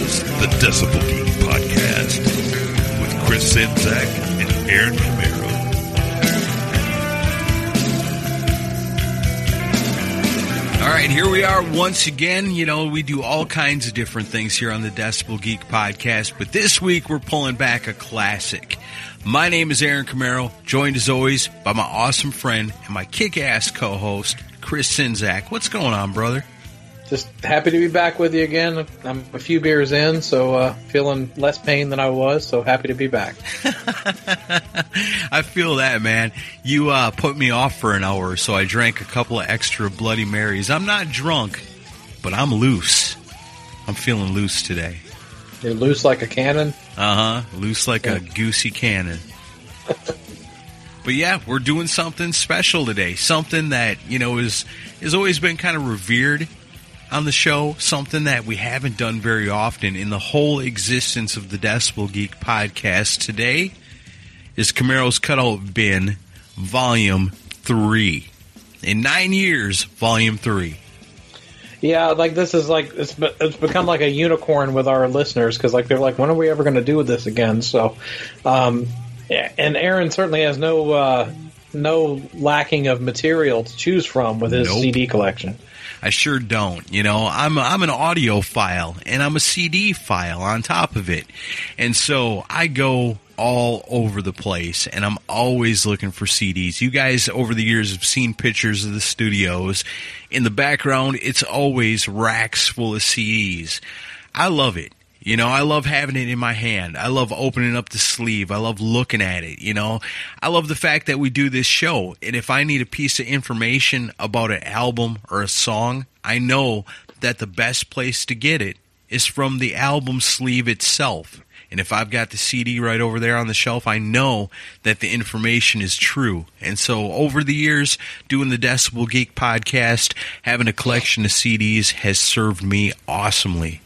is the Decibel Geek Podcast with Chris Czynszak and Aaron Camaro. All right, here we are once again. You know, we do all kinds of different things here on the Decibel Geek Podcast, but this week we're pulling back a classic. My name is Aaron Camaro, joined as always by my awesome friend and my kick-ass co-host, Chris Czynszak. What's going on, brother? Just happy to be back with you again. I'm a few beers in, so feeling less pain than I was, so happy to be back. I feel that, man. You put me off for an hour, so I drank a couple of extra Bloody Marys. I'm not drunk, but I'm loose. I'm feeling loose today. You're loose like a cannon? Loose like a goosey cannon. But yeah, we're doing something special today. Something that, you know, has always been kind of revered on the show, something that we haven't done very often in the whole existence of the Decibel Geek Podcast. Today is Camaro's Cutout Bin, Volume 3. In 9 years, Volume 3. Yeah, like this is like, it's become like a unicorn with our listeners, because like they're like, when are we ever going to do this again? So, yeah, and Aaron certainly has no lacking of material to choose from with his CD collection. I sure don't. You know, I'm an audio file, and I'm a CD file on top of it. And so I go all over the place, and I'm always looking for CDs. You guys over the years have seen pictures of the studios. In the background, it's always racks full of CDs. I love it. You know, I love having it in my hand. I love opening up the sleeve. I love looking at it, you know. I love the fact that we do this show. And if I need a piece of information about an album or a song, I know that the best place to get it is from the album sleeve itself. And if I've got the CD right over there on the shelf, I know that the information is true. And so over the years, doing the Decibel Geek Podcast, having a collection of CDs has served me awesomely.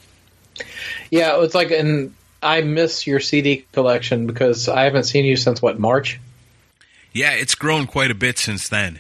Yeah, it's like, and I miss your CD collection because I haven't seen you since, what, March? Yeah, it's grown quite a bit since then.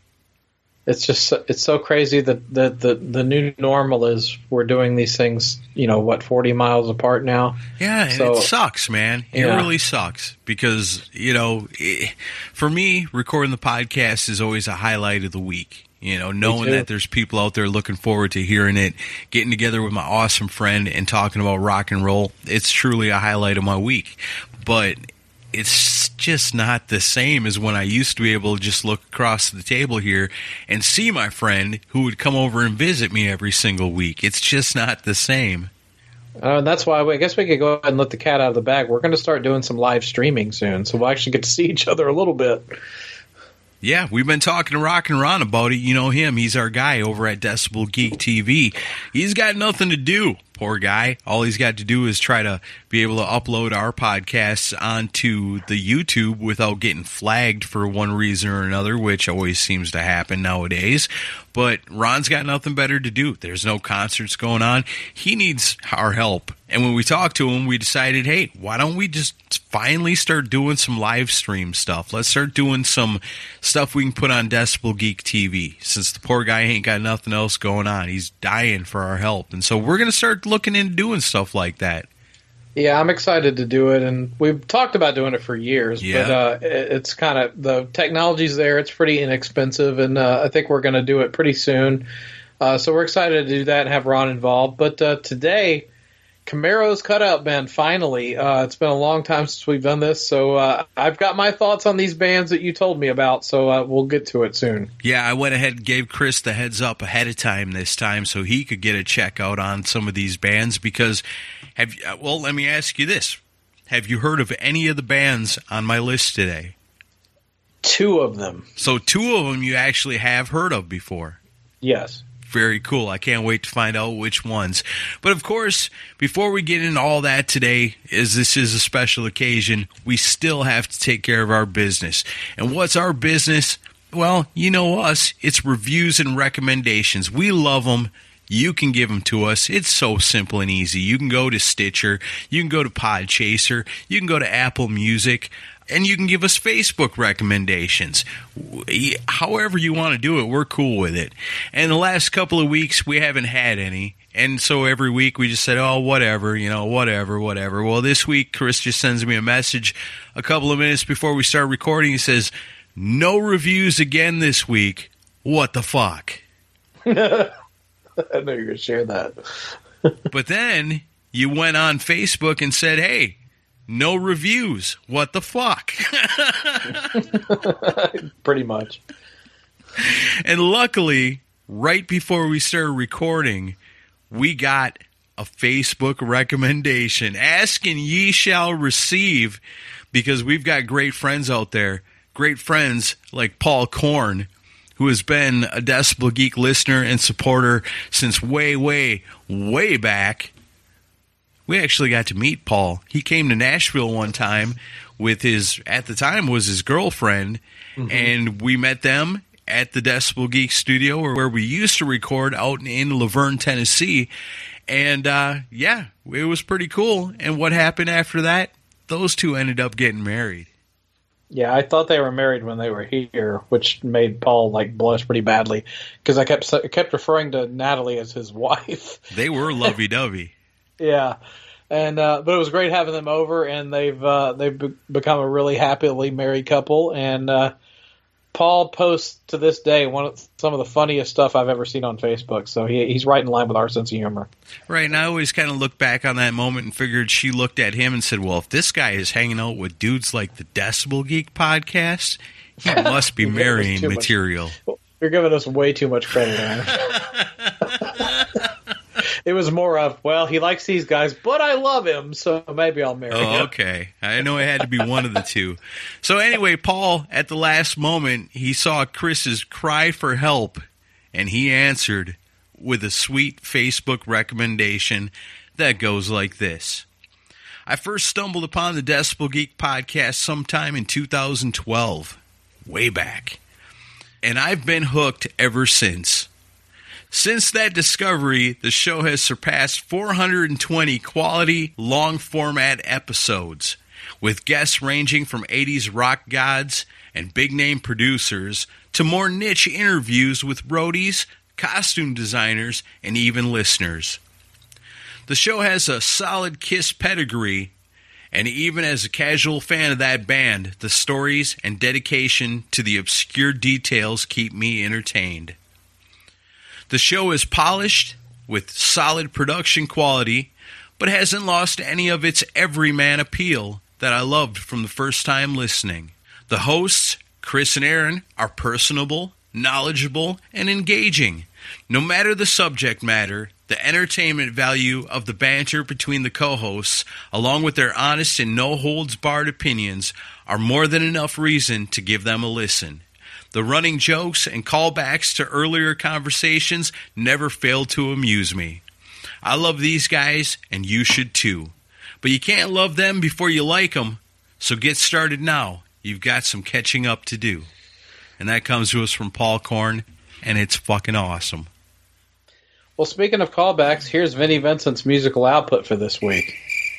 It's just, it's so crazy that the new normal is we're doing these things, you know, what, 40 miles apart now? Yeah, and so, it sucks, man. It really sucks because, you know, for me, recording the podcast is always a highlight of the week. You know, knowing that there's people out there looking forward to hearing it, getting together with my awesome friend and talking about rock and roll, it's truly a highlight of my week. But it's just not the same as when I used to be able to just look across the table here and see my friend who would come over and visit me every single week. It's just not the same. And that's why I guess we could go ahead and let the cat out of the bag. We're going to start doing some live streaming soon, so we'll actually get to see each other a little bit. Yeah, we've been talking to Rock and Ron about it. You know him. He's our guy over at Decibel Geek TV. He's got nothing to do, poor guy. All he's got to do is try to be able to upload our podcasts onto the YouTube without getting flagged for one reason or another, which always seems to happen nowadays. But Ron's got nothing better to do. There's no concerts going on. He needs our help. And when we talked to him, we decided, hey, why don't we just finally start doing some live stream stuff? Let's start doing some stuff we can put on Decibel Geek TV, since the poor guy ain't got nothing else going on. He's dying for our help. And so we're going to start looking into doing stuff like that. Yeah, I'm excited to do it, and we've talked about doing it for years, but it's kind of, the technology's there, it's pretty inexpensive, and I think we're going to do it pretty soon. So we're excited to do that and have Ron involved. But today, Camaro's Cutout Bin, finally. It's been a long time since we've done this, so I've got my thoughts on these bands that you told me about, so we'll get to it soon. Yeah, I went ahead and gave Chris the heads up ahead of time this time so he could get a check out on some of these bands, because, let me ask you this. Have you heard of any of the bands on my list today? 2 of them. So 2 of them you actually have heard of before? Yes. Very cool. I can't wait to find out which ones. But of course, before we get into all that today, as this is a special occasion, we still have to take care of our business. And what's our business? Well, you know us. It's reviews and recommendations. We love them. you can give them to us. It's so simple and easy. You can go to Stitcher, you can go to Podchaser, you can go to Apple Music, and you can give us Facebook recommendations. However you want to do it, we're cool with it. And the last couple of weeks, we haven't had any. And so every week we just said, oh, whatever, whatever. Well, this week, Chris just sends me a message a couple of minutes before we start recording. He says, no reviews again this week. What the fuck? I know you're going to share that. But then you went on Facebook and said, hey, no reviews. What the fuck? Pretty much. And luckily, right before we started recording, we got a Facebook recommendation. Ask and ye shall receive, because we've got great friends out there. Great friends like Paul Korn, who has been a Decibel Geek listener and supporter since way, way, way back. We actually got to meet Paul. He came to Nashville one time with at the time was his girlfriend, and we met them at the Decibel Geek studio where we used to record out in Laverne, Tennessee. And, it was pretty cool. And what happened after that? Those two ended up getting married. Yeah, I thought they were married when they were here, which made Paul blush pretty badly because I kept referring to Natalie as his wife. They were lovey-dovey. Yeah, and but it was great having them over, and they've become a really happily married couple. And Paul posts to this day some of the funniest stuff I've ever seen on Facebook. So he's right in line with our sense of humor. Right, and I always kind of look back on that moment and figured she looked at him and said, "Well, if this guy is hanging out with dudes like the Decibel Geek podcast, he must be marrying material." You're giving us way too much credit, Aaron. It was more of, well, he likes these guys, but I love him, so maybe I'll marry him. Oh, okay. I know it had to be one of the two. So anyway, Paul, at the last moment, he saw Chris's cry for help, and he answered with a sweet Facebook recommendation that goes like this. I first stumbled upon the Decibel Geek podcast sometime in 2012, way back, and I've been hooked ever since. Since that discovery, the show has surpassed 420 quality, long-format episodes, with guests ranging from 80s rock gods and big-name producers to more niche interviews with roadies, costume designers, and even listeners. The show has a solid Kiss pedigree, and even as a casual fan of that band, the stories and dedication to the obscure details keep me entertained. The show is polished with solid production quality, but hasn't lost any of its everyman appeal that I loved from the first time listening. The hosts, Chris and Aaron, are personable, knowledgeable, and engaging. No matter the subject matter, the entertainment value of the banter between the co-hosts, along with their honest and no-holds-barred opinions, are more than enough reason to give them a listen. The running jokes and callbacks to earlier conversations never fail to amuse me. I love these guys, and you should too. But you can't love them before you like them, so get started now. You've got some catching up to do. And that comes to us from Paul Korn, and it's fucking awesome. Well, speaking of callbacks, here's Vinnie Vincent's musical output for this week.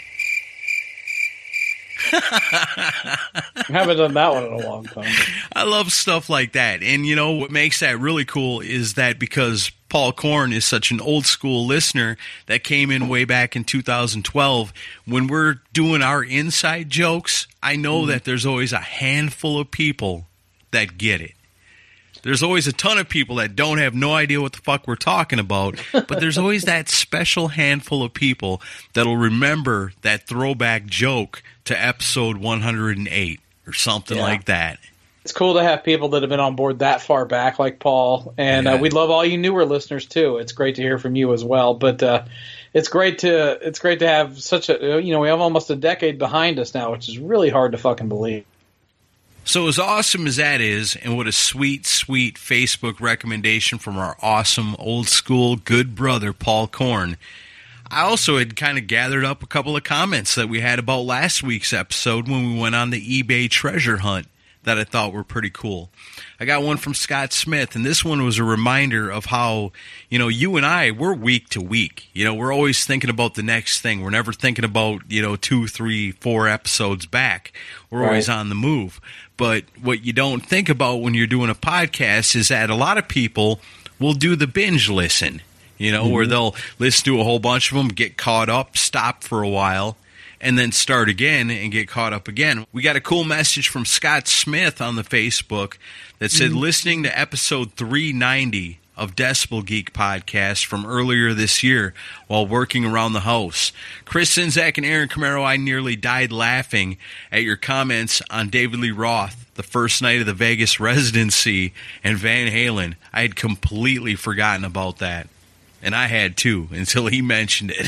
I haven't done that one in a long time. I love stuff like that. And, what makes that really cool is that because Paul Korn is such an old school listener that came in way back in 2012, when we're doing our inside jokes, I know that there's always a handful of people that get it. There's always a ton of people that don't have no idea what the fuck we're talking about, but there's always that special handful of people that'll remember that throwback joke to episode 108 or something like that. It's cool to have people that have been on board that far back, like Paul, and we'd love all you newer listeners too. It's great to hear from you as well, but it's great to have such a we have almost a decade behind us now, which is really hard to fucking believe. So as awesome as that is, and what a sweet, sweet Facebook recommendation from our awesome, old-school, good brother, Paul Korn, I also had kind of gathered up a couple of comments that we had about last week's episode when we went on the eBay treasure hunt that I thought were pretty cool. I got one from Scott Smith, and this one was a reminder of how, you and I, we're week to week. We're always thinking about the next thing. We're never thinking about, 2, 3, 4 episodes back. We're always on the move. But what you don't think about when you're doing a podcast is that a lot of people will do the binge listen, where they'll listen to a whole bunch of them, get caught up, stop for a while, and then start again and get caught up again. We got a cool message from Scott Smith on the Facebook that said, listening to episode 390 of Decibel Geek podcast from earlier this year while working around the house. Chris Czynszak and Aaron Camaro, I nearly died laughing at your comments on David Lee Roth, the first night of the Vegas residency, and Van Halen. I had completely forgotten about that. And I had too, until he mentioned it.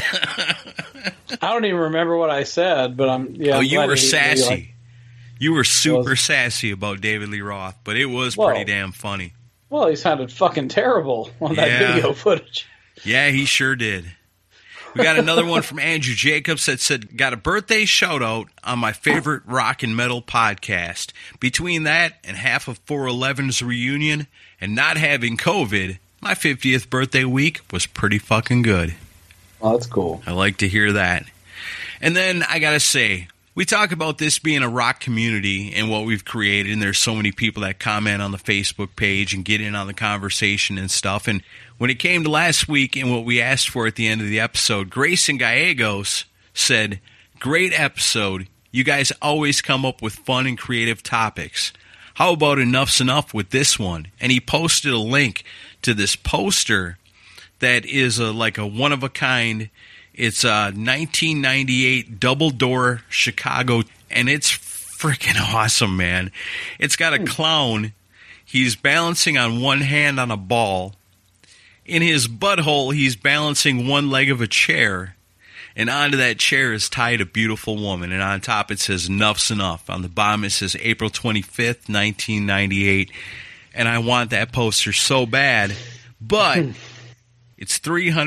I don't even remember what I said, but you were sassy. You were super sassy about David Lee Roth, but it was pretty damn funny. Well, he sounded fucking terrible on that video footage. Yeah, he sure did. We got another one from Andrew Jacobs that said, got a birthday shout-out on my favorite rock and metal podcast. Between that and half of 411's reunion and not having COVID, my 50th birthday week was pretty fucking good. Oh, that's cool. I like to hear that. And then I got to say, we talk about this being a rock community and what we've created, and there's so many people that comment on the Facebook page and get in on the conversation and stuff. And when it came to last week and what we asked for at the end of the episode, Grayson Gallegos said, great episode. You guys always come up with fun and creative topics. How about Enough's Enough with this one? And he posted a link to this poster that is like a one-of-a-kind. It's a 1998 double-door Chicago, and it's freaking awesome, man. It's got a clown. He's balancing on one hand on a ball. In his butthole, he's balancing one leg of a chair, and onto that chair is tied a beautiful woman, and on top it says, Enough's Enough. On the bottom it says April 25th, 1998, and I want that poster so bad, but it's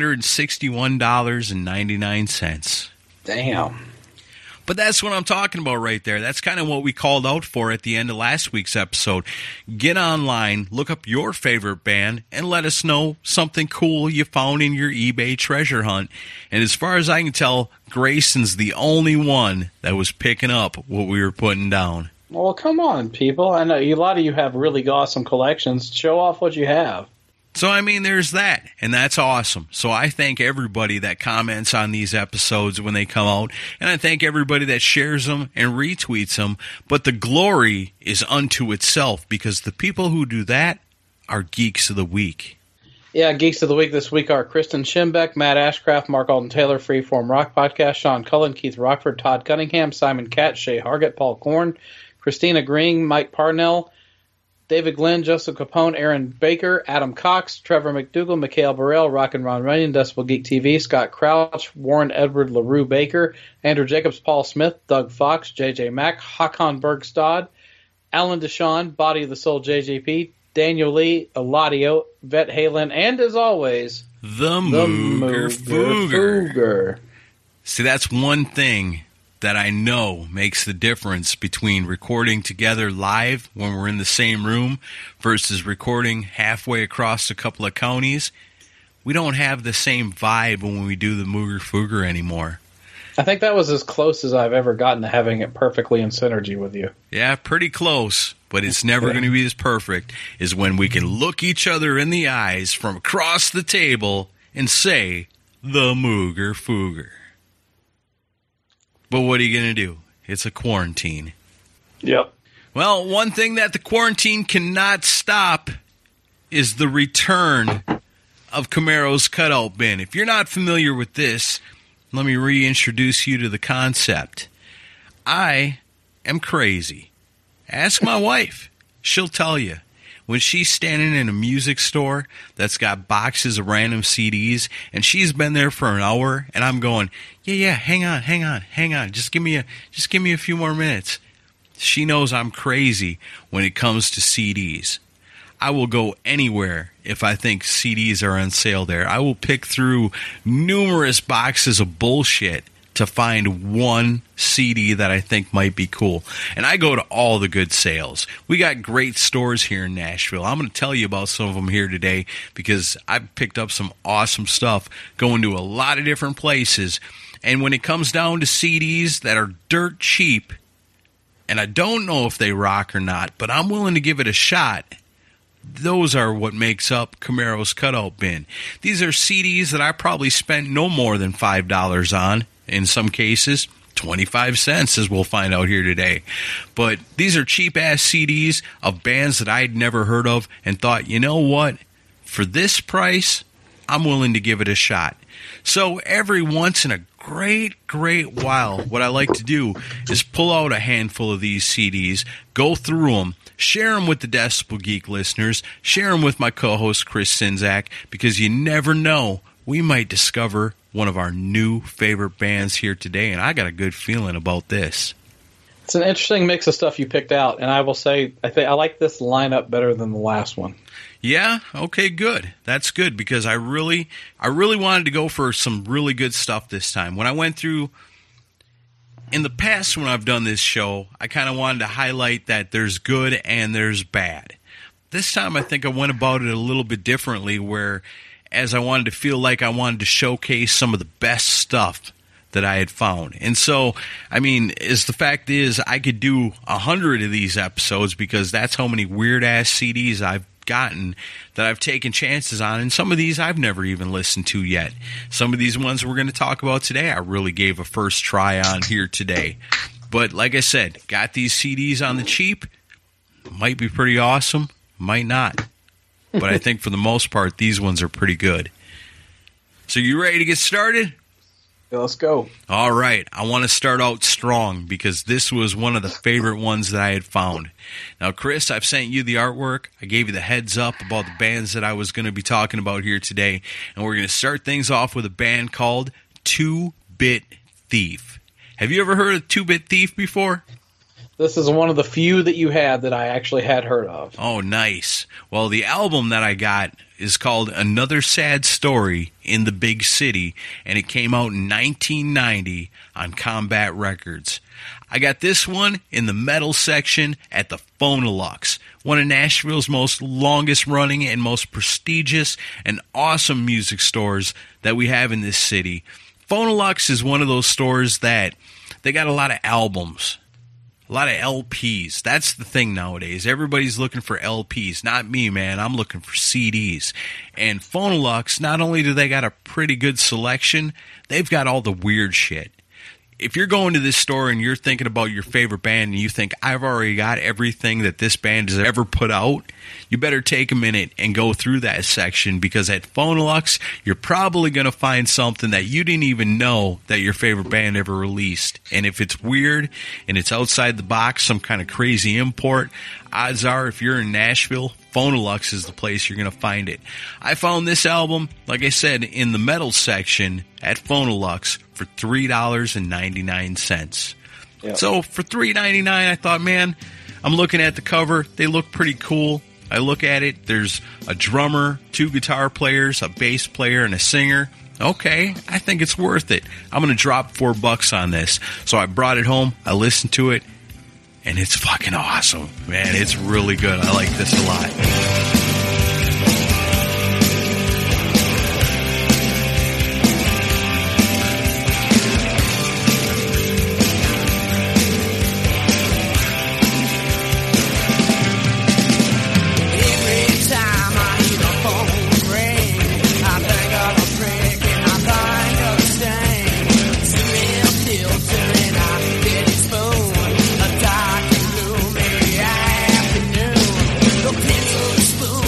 $361.99. Damn. But that's what I'm talking about right there. That's kind of what we called out for at the end of last week's episode. Get online, look up your favorite band, and let us know something cool you found in your eBay treasure hunt. And as far as I can tell, Grayson's the only one that was picking up what we were putting down. Well, come on, people. I know a lot of you have really awesome collections. Show off what you have. So, I mean, there's that, and that's awesome. So I thank everybody that comments on these episodes when they come out, and I thank everybody that shares them and retweets them, but the glory is unto itself, because the people who do that are Geeks of the Week. Yeah, Geeks of the Week this week are Kristen Schimbeck, Matt Ashcraft, Mark Alden Taylor, Freeform Rock Podcast, Sean Cullen, Keith Rockford, Todd Cunningham, Simon Katz, Shay Hargett, Paul Korn, Christina Green, Mike Parnell, David Glenn, Joseph Capone, Aaron Baker, Adam Cox, Trevor McDougall, Mikhail Burrell, Rock and Ron Runyon, Decibel Geek TV, Scott Crouch, Warren Edward LaRue Baker, Andrew Jacobs, Paul Smith, Doug Fox, JJ Mack, Hakan Bergstad, Alan Deshawn, Body of the Soul JJP, Daniel Lee, Eladio, Vet Halen, and as always, the Mooger Fooger. See, that's one thing that I know makes the difference between recording together live when we're in the same room versus recording halfway across a couple of counties. We don't have the same vibe when we do the Mooger Fooger anymore. I think that was as close as I've ever gotten to having it perfectly in synergy with you. Yeah, pretty close, but it's never going to be as perfect as when we can look each other in the eyes from across the table and say, the Mooger Fooger. But what are you going to do? It's a quarantine. Yep. Well, one thing that the quarantine cannot stop is the return of Camaro's cutout bin. If you're not familiar with this, let me reintroduce you to the concept. I am crazy. Ask my wife. She'll tell you. When she's standing in a music store that's got boxes of random CDs, and she's been there for an hour, and I'm going, yeah, hang on. Just give me a few more minutes. She knows I'm crazy when it comes to CDs. I will go anywhere if I think CDs are on sale there. I will pick through numerous boxes of bullshit to find one CD that I think might be cool. And I go to all the good sales. We got great stores here in Nashville. I'm going to tell you about some of them here today because I picked up some awesome stuff going to a lot of different places. And when it comes down to CDs that are dirt cheap, and I don't know if they rock or not, but I'm willing to give it a shot, those are what makes up Camaro's Cutout Bin. These are CDs that I probably spent no more than $5 on. In some cases, 25 cents, as we'll find out here today. But these are cheap-ass CDs of bands that I'd never heard of and thought, you know what? For this price, I'm willing to give it a shot. So every once in a great while, what I like to do is pull out a handful of these CDs, go through them, share them with the Decibel Geek listeners, share them with my co-host Chris Czynszak, because you never know, we might discover one of our new favorite bands here today, and I got a good feeling about this. It's an interesting mix of stuff you picked out, and I will say I like this lineup better than the last one. Yeah, okay, good. That's good, because I really wanted to go for some really good stuff this time. When I went through, in the past when I've done this show, I kind of wanted to highlight that there's good and there's bad. This time I think I went about it a little bit differently, where as I wanted to feel like I wanted to showcase some of the best stuff that I had found. And so, I mean, the fact is, I could do 100 of these episodes because that's how many weird-ass CDs I've gotten that I've taken chances on, and some of these I've never even listened to yet. Some of these ones we're going to talk about today, I really gave a first try on here today. But like I said, got these CDs on the cheap. Might be pretty awesome, might not. But I think for the most part, these ones are pretty good. So you ready to get started? Yeah, let's go. All right. I want to start out strong because this was one of the favorite ones that I had found. Now, Chris, I've sent you the artwork. I gave you the heads up about the bands that I was going to be talking about here today. And we're going to start things off with a band called 2-Bit Thief. Have you ever heard of 2-Bit Thief before? This is one of the few that you had that I actually had heard of. Oh, nice. Well, the album that I got is called Another Sad Story in the Big City, and it came out in 1990 on Combat Records. I got this one in the metal section at the Phonolux, one of Nashville's most longest-running and most prestigious and awesome music stores that we have in this city. Phonolux is one of those stores that they got a lot of albums. A lot of LPs. That's the thing nowadays. Everybody's looking for LPs. Not me, man. I'm looking for CDs. And Phonolux, not only do they got a pretty good selection, they've got all the weird shit. If you're going to this store and you're thinking about your favorite band and you think, I've already got everything that this band has ever put out, you better take a minute and go through that section, because at Phonolux, you're probably going to find something that you didn't even know that your favorite band ever released. And if it's weird and it's outside the box, some kind of crazy import, odds are if you're in Nashville, Phonolux is the place you're going to find it. I found this album, like I said, in the metal section at Phonolux for $3.99. Yep. So for $3.99, I thought, man, I'm looking at the cover. They look pretty cool. I look at it. There's a drummer, 2 guitar players, a bass player, and a singer. Okay, I think it's worth it. I'm going to drop $4 on this. So I brought it home. I listened to it. And it's fucking awesome. Man, it's really good. I like this a lot. Spoon.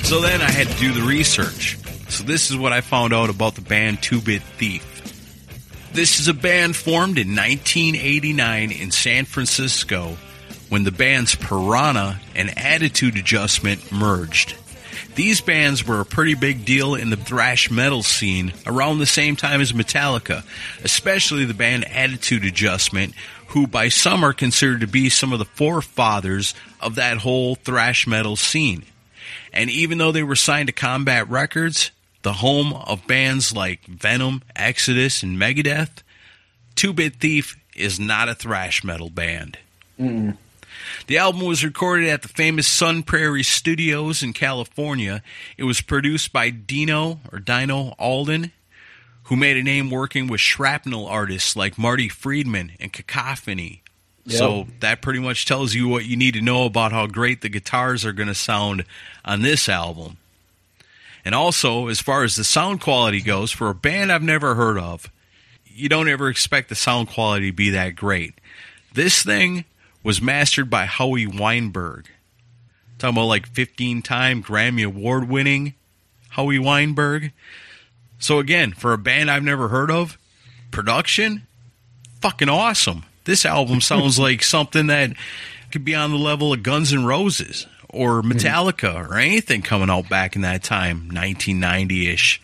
So then I had to do the research. So this is what I found out about the band 2-Bit Thief. This is a band formed in 1989 in San Francisco when the bands Piranha and Attitude Adjustment merged. These bands were a pretty big deal in the thrash metal scene around the same time as Metallica, especially the band Attitude Adjustment, who by some are considered to be some of the forefathers of that whole thrash metal scene. And even though they were signed to Combat Records, the home of bands like Venom, Exodus, and Megadeth, 2-Bit Thief is not a thrash metal band. Mm. The album was recorded at the famous Sun Prairie Studios in California. It was produced by Dino Alden, who made a name working with shrapnel artists like Marty Friedman and Cacophony. Yep. So that pretty much tells you what you need to know about how great the guitars are going to sound on this album. And also, as far as the sound quality goes, for a band I've never heard of, you don't ever expect the sound quality to be that great. This thing was mastered by Howie Weinberg. Talking about like 15-time Grammy Award-winning Howie Weinberg. So again, for a band I've never heard of, production, fucking awesome. This album sounds like something that could be on the level of Guns N' Roses or Metallica or anything coming out back in that time, 1990-ish.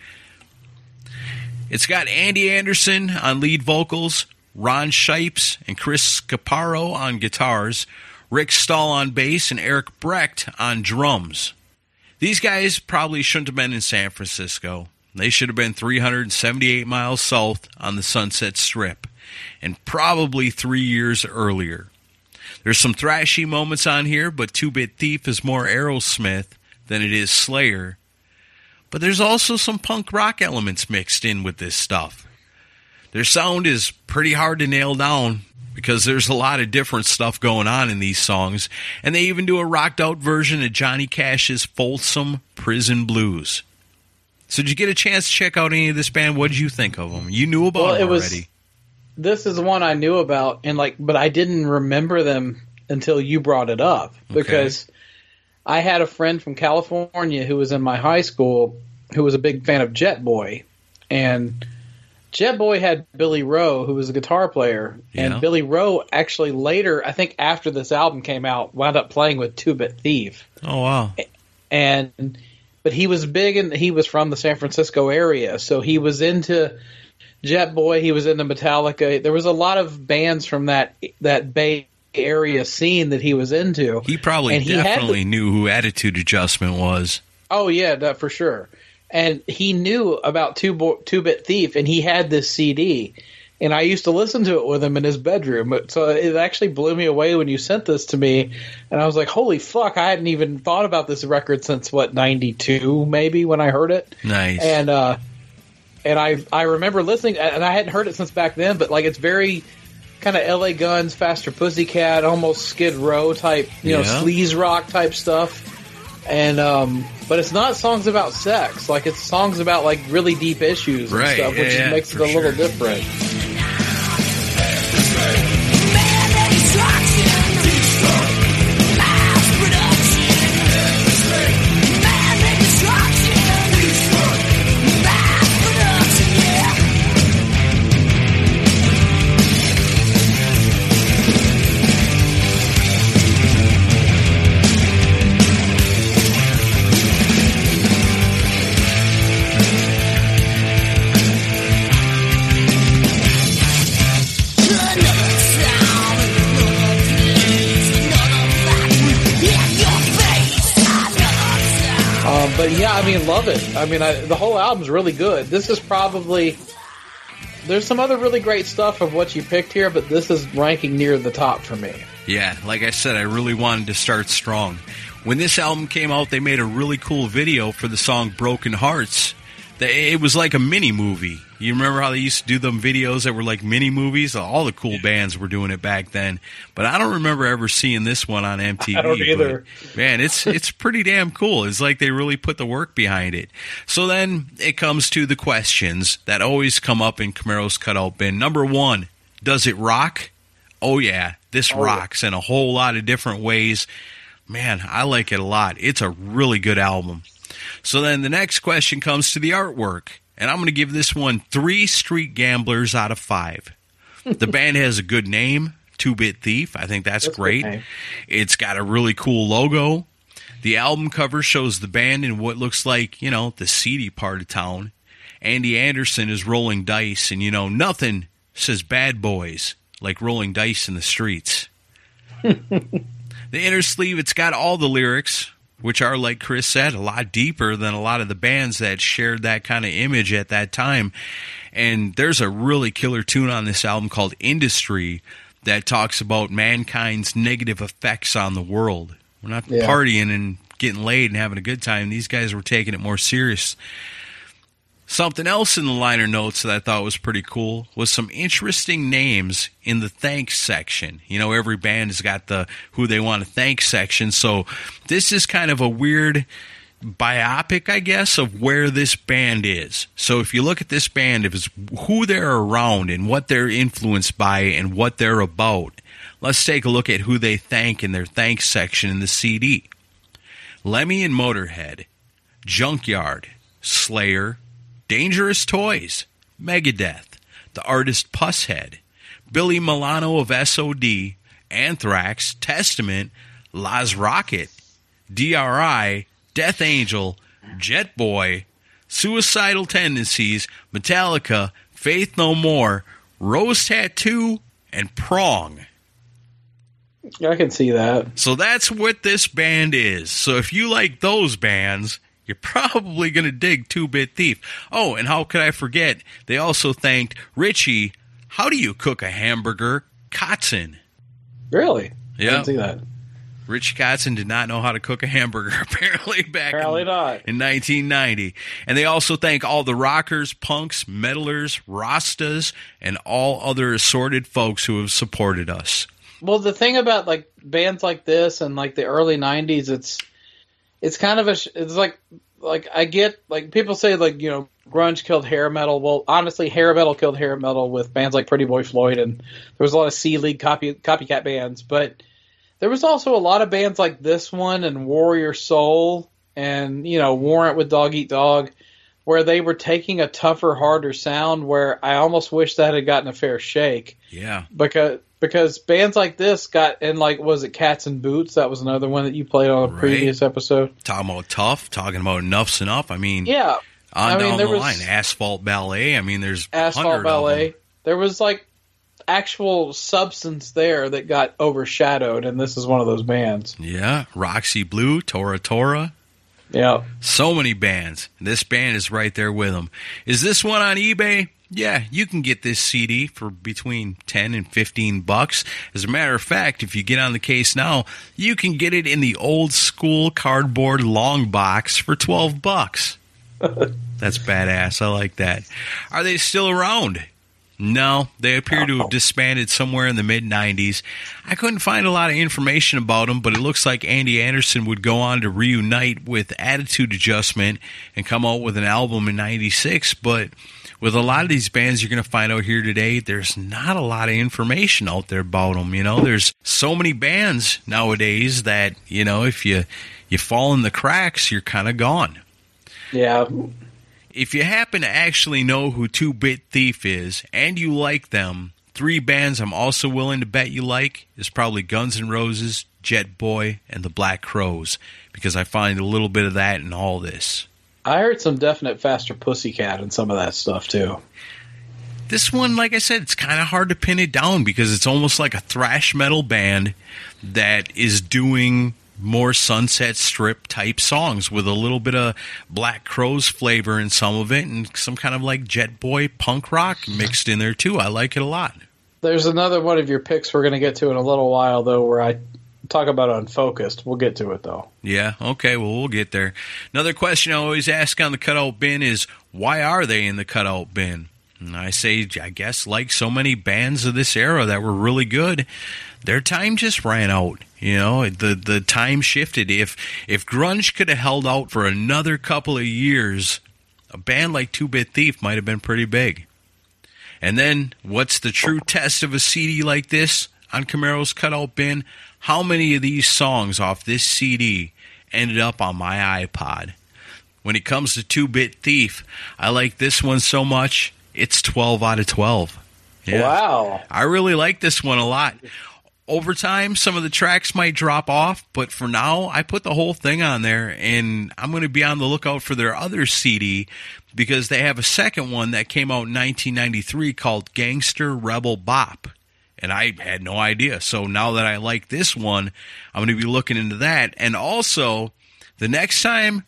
It's got Andy Anderson on lead vocals, Ron Shipes and Chris Scaparo on guitars, Rick Stahl on bass, and Eric Brecht on drums. These guys probably shouldn't have been in San Francisco. They should have been 378 miles south on the Sunset Strip, and probably 3 years earlier. There's some thrashy moments on here, but 2-Bit Thief is more Aerosmith than it is Slayer. But there's also some punk rock elements mixed in with this stuff. Their sound is pretty hard to nail down because there's a lot of different stuff going on in these songs, and they even do a rocked-out version of Johnny Cash's Folsom Prison Blues. So did you get a chance to check out any of this band? What did you think of them? You knew about them already. This is one I knew about, and but I didn't remember them until you brought it up, because I had a friend from California who was in my high school who was a big fan of Jet Boy, and Jet Boy had Billy Rowe, who was a guitar player, and Billy Rowe actually later, I think after this album came out, wound up playing with 2-Bit Thief. Oh, wow. But he was big, and he was from the San Francisco area, so he was into Jet Boy, he was into Metallica. There was a lot of bands from that Bay Area scene that he was into. He probably definitely knew who Attitude Adjustment was. Oh, yeah, that for sure. And he knew about 2-Bit Thief, and he had this CD. And I used to listen to it with him in his bedroom. So it actually blew me away when you sent this to me. And I was like, holy fuck, I hadn't even thought about this record since, 92 maybe, when I heard it. Nice. And I remember listening, and I hadn't heard it since back then, but it's very kind of LA Guns, Faster Pussycat, almost Skid Row type, sleaze rock type stuff. And but it's not songs about sex. It's songs about really deep issues and stuff, which makes it a little different. But yeah, love it. The whole album's really good. This is probably, there's some other really great stuff of what you picked here, but this is ranking near the top for me. Yeah, like I said, I really wanted to start strong. When this album came out, they made a really cool video for the song Broken Hearts. It was like a mini movie. You remember how they used to do them videos that were like mini movies? All the cool bands were doing it back then. But I don't remember ever seeing this one on MTV. I don't either. But, man, it's pretty damn cool. It's like they really put the work behind it. So then it comes to the questions that always come up in Camaro's Cutout Bin. Number one, does it rock? Oh, yeah. This rocks in a whole lot of different ways. Man, I like it a lot. It's a really good album. So then the next question comes to the artwork, and I'm going to give this one 3 Street Gamblers out of 5. The band has a good name, 2-Bit Thief. I think that's great. It's got a really cool logo. The album cover shows the band in what looks like, the seedy part of town. Andy Anderson is rolling dice, and, nothing says bad boys like rolling dice in the streets. The inner sleeve, it's got all the lyrics, which are, like Chris said, a lot deeper than a lot of the bands that shared that kind of image at that time. And there's a really killer tune on this album called Industry that talks about mankind's negative effects on the world. We're not partying and getting laid and having a good time. These guys were taking it more serious. Something else in the liner notes that I thought was pretty cool was some interesting names in the thanks section. Every band has got the who they want to thank section. So this is kind of a weird biopic, I guess, of where this band is. So if you look at this band, if it's who they're around and what they're influenced by and what they're about, let's take a look at who they thank in their thanks section in the CD. Lemmy and Motorhead, Junkyard, Slayer, Dangerous Toys, Megadeth, the artist Pusshead, Billy Milano of SOD, Anthrax, Testament, Laz Rocket, DRI, Death Angel, Jet Boy, Suicidal Tendencies, Metallica, Faith No More, Rose Tattoo, and Prong. I can see that. So that's what this band is. So if you like those bands, you're probably going to dig 2-Bit Thief. Oh, and how could I forget? They also thanked Richie, how do you cook a hamburger, Kotzen. Really? Yeah. I didn't see that. Richie Kotzen did not know how to cook a hamburger, apparently, in 1990. And they also thank all the rockers, punks, metalers, Rastas, and all other assorted folks who have supported us. Well, the thing about bands like this and the early 90s, it's kind of it's like I get people say grunge killed hair metal. Well, honestly, hair metal killed hair metal with bands like Pretty Boy Floyd, and there was a lot of C-League copycat bands, but there was also a lot of bands like this one and Warrior Soul and Warrant with Dog Eat Dog, where they were taking a tougher, harder sound. Where I almost wish that had gotten a fair shake. Yeah, because bands like this got, and was it Cats and Boots? That was another one that you played on a previous episode. Talking about tough, talking about Enough's Enough. I mean, yeah, down the line, Asphalt Ballet. I mean, there's Asphalt Ballet. There was actual substance there that got overshadowed, and this is one of those bands. Yeah, Roxy Blue, Tora Tora. Yeah, so many bands. This band is right there with them. Is this one on eBay? Yeah, you can get this CD for between $10 and $15. As a matter of fact, if you get on the case now, you can get it in the old school cardboard long box for $12. That's badass. I like that. Are they still around? No, they appear to have disbanded somewhere in the mid-90s. I couldn't find a lot of information about them, but it looks like Andy Anderson would go on to reunite with Attitude Adjustment and come out with an album in 96, but with a lot of these bands you're going to find out here today, there's not a lot of information out there about them. There's so many bands nowadays that, if you fall in the cracks, you're kind of gone. Yeah. If you happen to actually know who 2-Bit Thief is and you like them, 3 bands I'm also willing to bet you like is probably Guns N' Roses, Jet Boy, and the Black Crowes, because I find a little bit of that in all this. I heard some definite Faster Pussycat and some of that stuff too. This one, like I said, it's kind of hard to pin it down because it's almost like a thrash metal band that is doing more Sunset Strip type songs with a little bit of Black Crowes flavor in some of it and some kind of Jet Boy punk rock mixed in there too. I like it a lot. There's another one of your picks we're going to get to in a little while though, where I talk about Unfocused. We'll get to it though. Yeah, okay, well we'll get there. Another question I always ask on the cutout bin is, why are they in the cutout bin? And I say, I guess like so many bands of this era that were really good, their time just ran out. The time shifted. If grunge could have held out for another couple of years, a band like 2-Bit Thief might have been pretty big. And then, what's the true test of a CD like this on Camaro's cutout bin? How many of these songs off this CD ended up on my iPod? when it comes to 2-Bit Thief, I like this one so much, it's 12 out of 12. Yeah. Wow. I really like this one a lot. Over time, some of the tracks might drop off, but for now, I put the whole thing on there, and I'm going to be on the lookout for their other CD because they have a second one that came out in 1993 called Gangster Rebel Bop, and I had no idea. So now that I like this one, I'm going to be looking into that. And also, the next time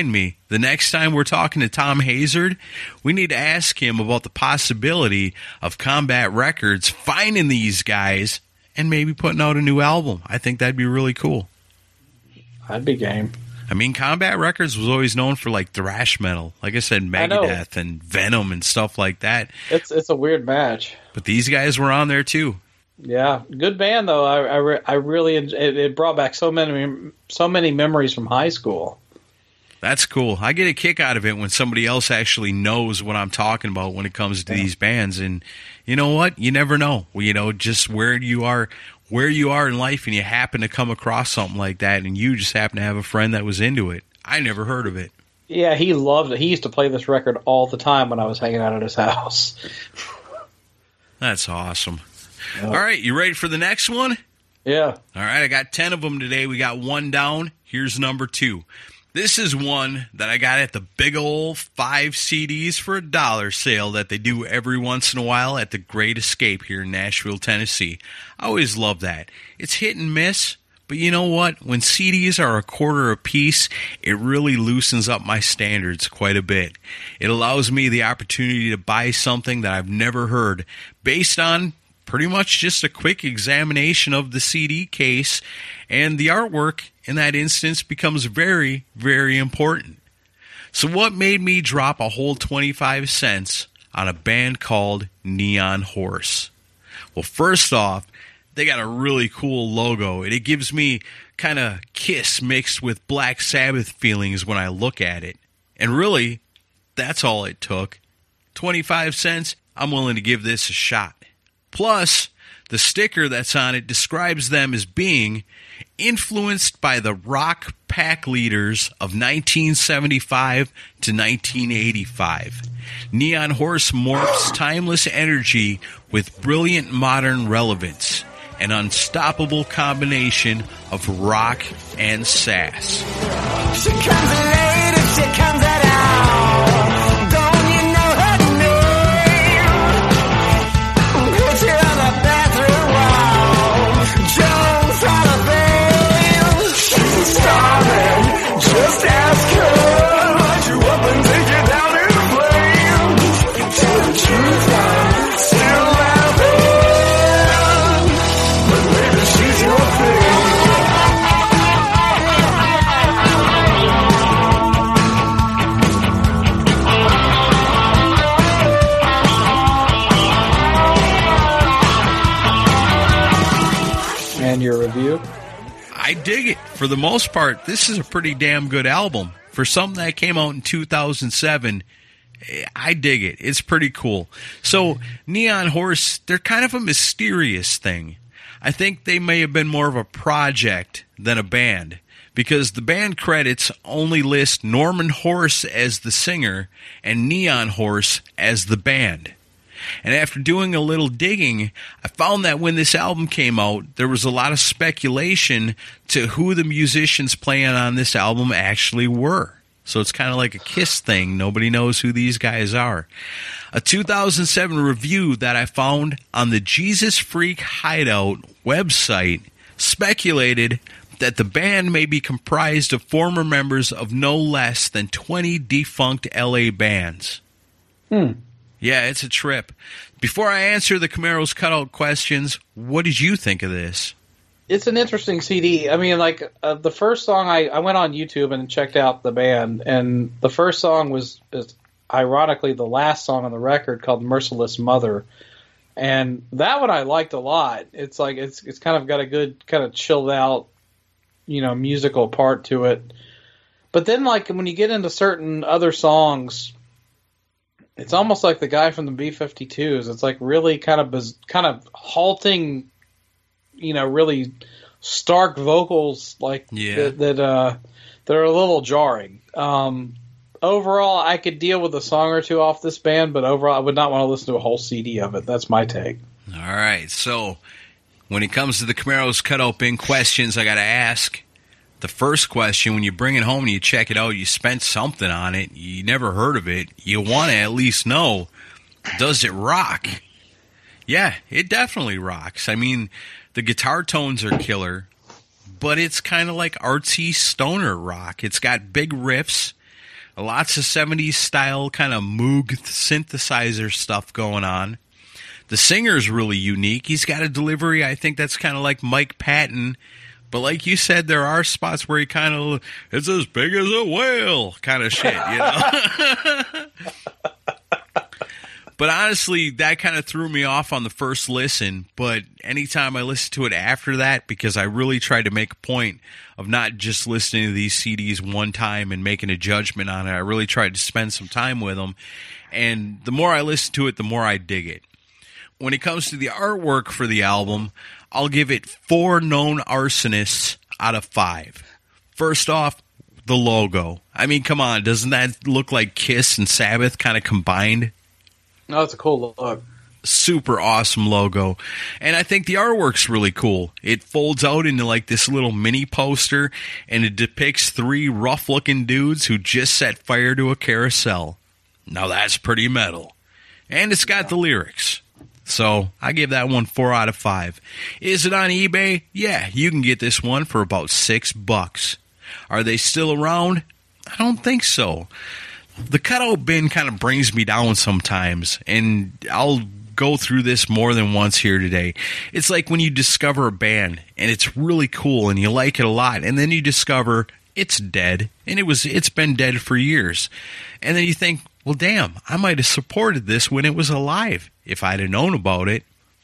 we're talking to Tom Hazard, we need to ask him about the possibility of Combat Records finding these guys and maybe putting out a new album. I think that'd be really cool. I'd be game. I mean, Combat Records was always known for like thrash metal. Like I said, Megadeth and Venom and stuff like that. It's a weird match. But these guys were on there too. Yeah, good band though. I really it brought back so many memories from high school. That's cool. I get a kick out of it when somebody else actually knows what I'm talking about when it comes to these bands. And you know what? You never know. You know, just where you are in life, and you happen to come across something like that, and you just happen to have a friend that was into it. I never heard of it. Yeah, he loved it. He used to play this record all the time when I was hanging out at his house. That's awesome. Yep. All right, you ready for the next one? Yeah. All right, I got 10 of them today. We got one down. Here's number 2. This is one that I got at the big old 5 CDs for $1 sale that they do every once in a while at the Great Escape here in Nashville, Tennessee. I always love that. It's hit and miss, but you know what? When CDs are $0.25 a piece, it really loosens up my standards quite a bit. It allows me the opportunity to buy something that I've never heard based on pretty much just a quick examination of the CD case, and the artwork in that instance becomes very, very important. So what made me drop a whole 25 cents on a band called Neon Horse? Well, first off, they got a really cool logo, and it gives me kind of Kiss mixed with Black Sabbath feelings when I look at it. And really, that's all it took. 25 cents, I'm willing to give this a shot. Plus, the sticker that's on it describes them as being influenced by the rock pack leaders of 1975 to 1985. Neon Horse morphs timeless energy with brilliant modern relevance, an unstoppable combination of rock and sass. She comes later, she comes at all. Don't you know her name? Picture on the bathroom wall. Jones Alabama. She's starving. Just ask her. Light you up and take you down in flames. Tell the truth, I'm still laughing. But maybe she's your thing. And your review? I dig it. For the most part, this is a pretty damn good album. For something that came out in 2007, I dig it. It's pretty cool. So, Neon Horse, they're kind of a mysterious thing. I think they may have been more of a project than a band, because the band credits only list Norman Horse as the singer and Neon Horse as the band. And after doing a little digging, I found that when this album came out, there was a lot of speculation to who the musicians playing on this album actually were. So it's kind of like a Kiss thing. Nobody knows who these guys are. A 2007 review that I found on the Jesus Freak Hideout website speculated that the band may be comprised of former members of no less than 20 defunct LA bands. Yeah, it's a trip. Before I answer the Camaro's Cutout questions, what did you think of this? It's an interesting CD. I mean, like, the first song, I went on YouTube and checked out the band, and the first song is ironically the last song on the record, called Merciless Mother. And that one I liked a lot. It's like, it's kind of got a good, kind of chilled out, musical part to it. But then, like, when you get into certain other songs, it's almost like the guy from the B-52s. It's like really kind of halting, really stark vocals, like that are a little jarring. overall, I could deal with a song or two off this band, but overall, I would not want to listen to a whole CD of it. That's my take. All right, so when it comes to the Camaro's Cutout Bin questions, I got to ask. The first question, when you bring it home and you check it out, you spent something on it, you never heard of it, you want to at least know, does it rock? Yeah, it definitely rocks. I mean, the guitar tones are killer, but it's kind of like artsy stoner rock. It's got big riffs, lots of 70s style kind of Moog synthesizer stuff going on. The singer's really unique. He's got a delivery, I think that's kind of like Mike Patton. But like you said, there are spots where he kind of, it's as big as a whale kind of shit, you know? But honestly, that kind of threw me off on the first listen. But anytime I listen to it after that, because I really tried to make a point of not just listening to these CDs one time and making a judgment on it, I really tried to spend some time with them. And the more I listen to it, the more I dig it. When it comes to the artwork for the album, I'll give it 4 known arsonists out of 5. First off, the logo. I mean, come on, doesn't that look like Kiss and Sabbath kind of combined? No, it's a cool look. Super awesome logo. And I think the artwork's really cool. It folds out into like this little mini poster, and it depicts 3 rough-looking dudes who just set fire to a carousel. Now that's pretty metal. And it's got the lyrics. So I give that one 4 out of 5. Is it on eBay? Yeah, you can get this one for about $6. Are they still around? I don't think so. The Cutout Bin kind of brings me down sometimes, and I'll go through this more than once here today. It's like when you discover a band, and it's really cool, and you like it a lot, and then you discover it's dead, and it's been dead for years. And then you think, well, damn, I might have supported this when it was alive if I'd have known about it.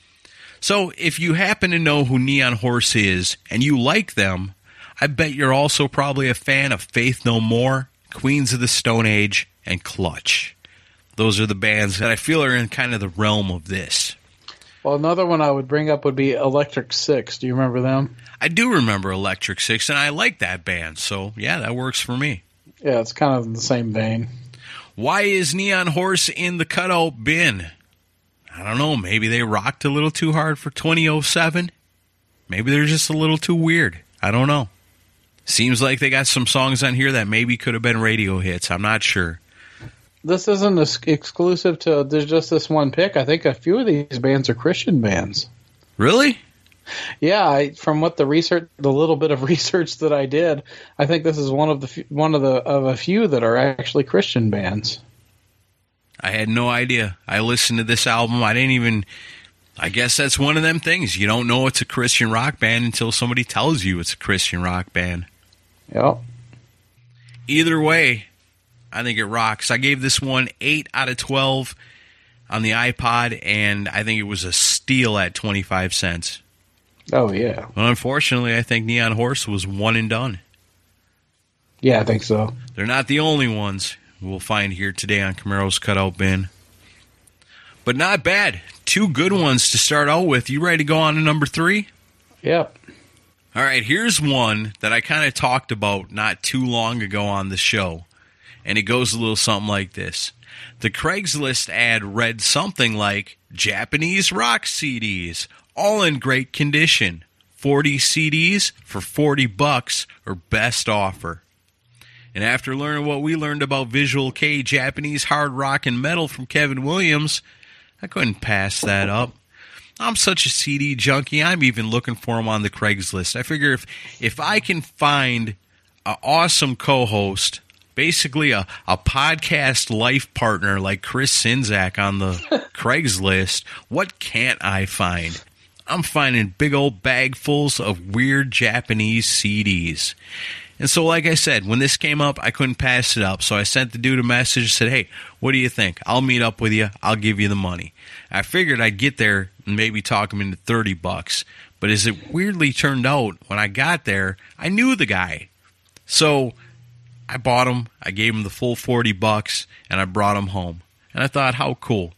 So if you happen to know who Neon Horse is and you like them, I bet you're also probably a fan of Faith No More, Queens of the Stone Age, and Clutch. Those are the bands that I feel are in kind of the realm of this. Well, another one I would bring up would be Electric Six. Do you remember them? I do remember Electric Six, and I like that band. So, yeah, that works for me. Yeah, it's kind of in the same vein. Why is Neon Horse in the Cutout Bin? I don't know. Maybe they rocked a little too hard for 2007. Maybe they're just a little too weird. I don't know. Seems like they got some songs on here that maybe could have been radio hits. I'm not sure. This isn't exclusive to there's just this one pick. I think a few of these bands are Christian bands. Really? Yeah, from what the little bit of research that I did, I think this is one of a few that are actually Christian bands. I had no idea. I listened to this album. I guess that's one of them things. You don't know it's a Christian rock band until somebody tells you it's a Christian rock band. Yep. Either way, I think it rocks. I gave this one 8 out of 12 on the iPod, and I think it was a steal at 25 cents. Oh, yeah. Well, unfortunately, I think Neon Horse was one and done. Yeah, I think so. They're not the only ones we'll find here today on Camaro's Cutout Bin. But not bad. 2 good ones to start out with. You ready to go on to number 3? Yep. All right, here's one that I kind of talked about not too long ago on the show. And it goes a little something like this. The Craigslist ad read something like, Japanese rock CDs, all in great condition. 40 CDs for $40 or best offer. And after learning what we learned about Visual K, Japanese hard rock and metal from Kevin Williams, I couldn't pass that up. I'm such a CD junkie, I'm even looking for them on the Craigslist. I figure if I can find an awesome co-host, basically a podcast life partner like Chris Czynszak on the Craigslist, what can't I find? I'm finding big old bagfuls of weird Japanese CDs. And so, like I said, when this came up, I couldn't pass it up. So I sent the dude a message, said, hey, what do you think? I'll meet up with you. I'll give you the money. I figured I'd get there and maybe talk him into $30. But as it weirdly turned out, when I got there, I knew the guy. So I bought him. I gave him the full $40, and I brought him home. And I thought, how cool.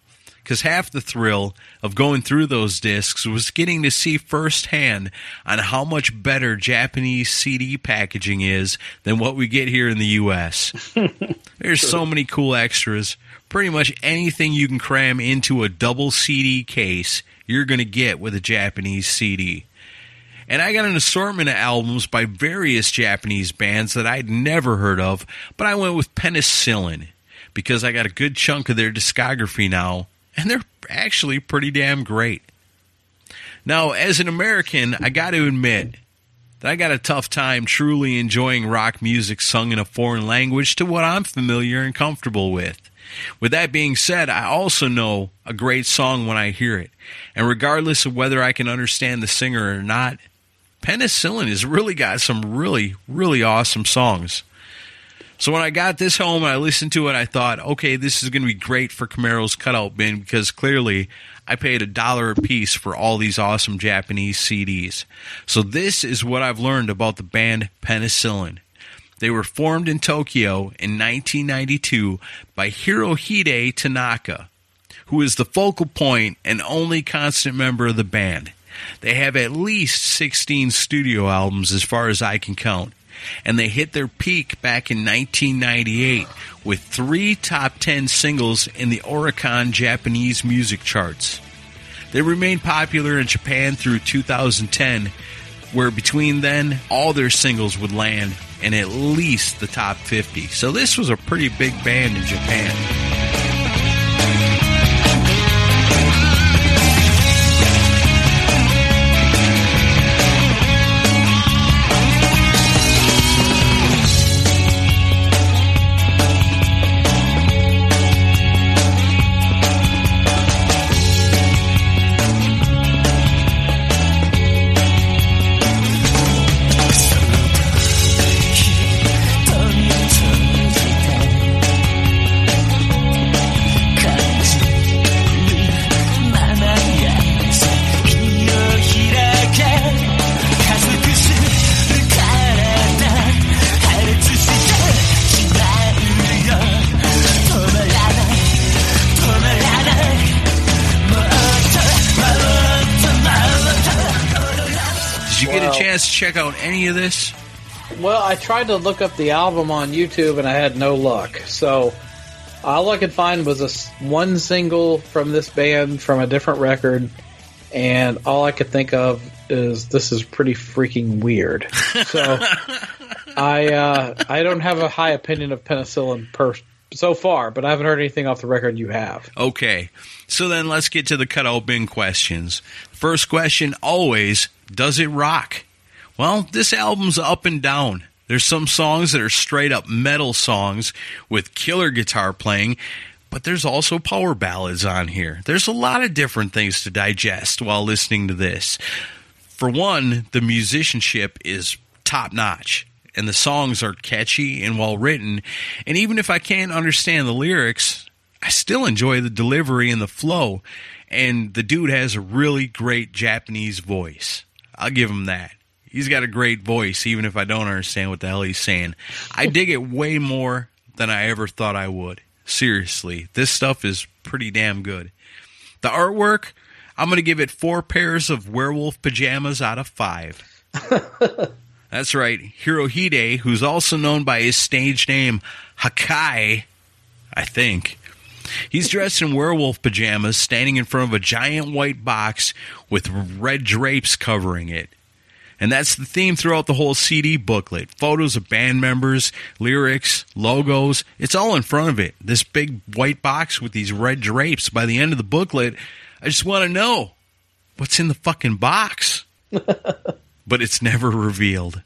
because half the thrill of going through those discs was getting to see firsthand on how much better Japanese CD packaging is than what we get here in the U.S. There's so many cool extras. Pretty much anything you can cram into a double CD case, you're going to get with a Japanese CD. And I got an assortment of albums by various Japanese bands that I'd never heard of, but I went with Penicillin because I got a good chunk of their discography now, and they're actually pretty damn great. Now, as an American, I got to admit that I got a tough time truly enjoying rock music sung in a foreign language to what I'm familiar and comfortable with. With that being said, I also know a great song when I hear it, and regardless of whether I can understand the singer or not, Penicillin has really got some really, really awesome songs. So when I got this home and I listened to it, I thought, okay, this is going to be great for Camaro's cutout bin because clearly I paid $1 a piece for all these awesome Japanese CDs. So this is what I've learned about the band Penicillin. They were formed in Tokyo in 1992 by Hirohide Tanaka, who is the focal point and only constant member of the band. They have at least 16 studio albums as far as I can count, and they hit their peak back in 1998 with 3 top 10 singles in the Oricon Japanese music charts. They remained popular in Japan through 2010, where between then, all their singles would land in at least the top 50. So this was a pretty big band in Japan. Check out any of this? Well, I tried to look up the album on YouTube and I had no luck. So all I could find was one single from this band from a different record, and all I could think of is this is pretty freaking weird. So I don't have a high opinion of Penicillin so far, but I haven't heard anything off the record you have. Okay, so then let's get to the cutout bin questions. First question, always, does it rock? Well, this album's up and down. There's some songs that are straight up metal songs with killer guitar playing, but there's also power ballads on here. There's a lot of different things to digest while listening to this. For one, the musicianship is top notch, and the songs are catchy and well written, and even if I can't understand the lyrics, I still enjoy the delivery and the flow, and the dude has a really great Japanese voice. I'll give him that. He's got a great voice, even if I don't understand what the hell he's saying. I dig it way more than I ever thought I would. Seriously, this stuff is pretty damn good. The artwork, I'm going to give it 4 pairs of werewolf pajamas out of 5. That's right, Hirohide, who's also known by his stage name Hakai, I think. He's dressed in werewolf pajamas, standing in front of a giant white box with red drapes covering it. And that's the theme throughout the whole CD booklet. Photos of band members, lyrics, logos. It's all in front of it. This big white box with these red drapes. By the end of the booklet, I just want to know what's in the fucking box. But it's never revealed.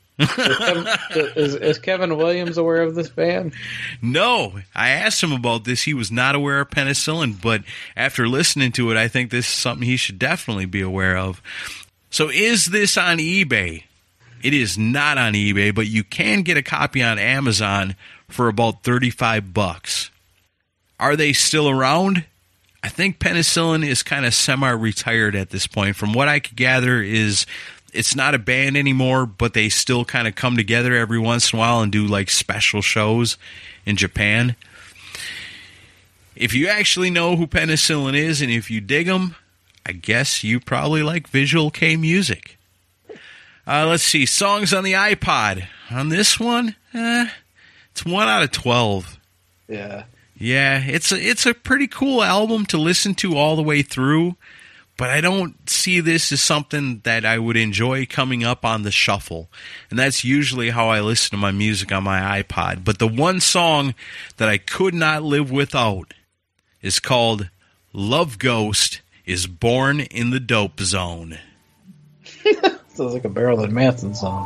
Is Kevin Williams aware of this band? No. I asked him about this. He was not aware of Penicillin, but after listening to it, I think this is something he should definitely be aware of. So is this on eBay? It is not on eBay, but you can get a copy on Amazon for about $35. Are they still around? I think Penicillin is kind of semi-retired at this point. From what I could gather is it's not a band anymore, but they still kind of come together every once in a while and do like special shows in Japan. If you actually know who Penicillin is, and if you dig them, I guess you probably like Visual Kei music. Let's see, songs on the iPod. On this one, it's 1 out of 12. Yeah. Yeah, it's a pretty cool album to listen to all the way through, but I don't see this as something that I would enjoy coming up on the shuffle. And that's usually how I listen to my music on my iPod. But the one song that I could not live without is called Love Ghost is Born in the Dope Zone. Sounds like a Marilyn Manson song.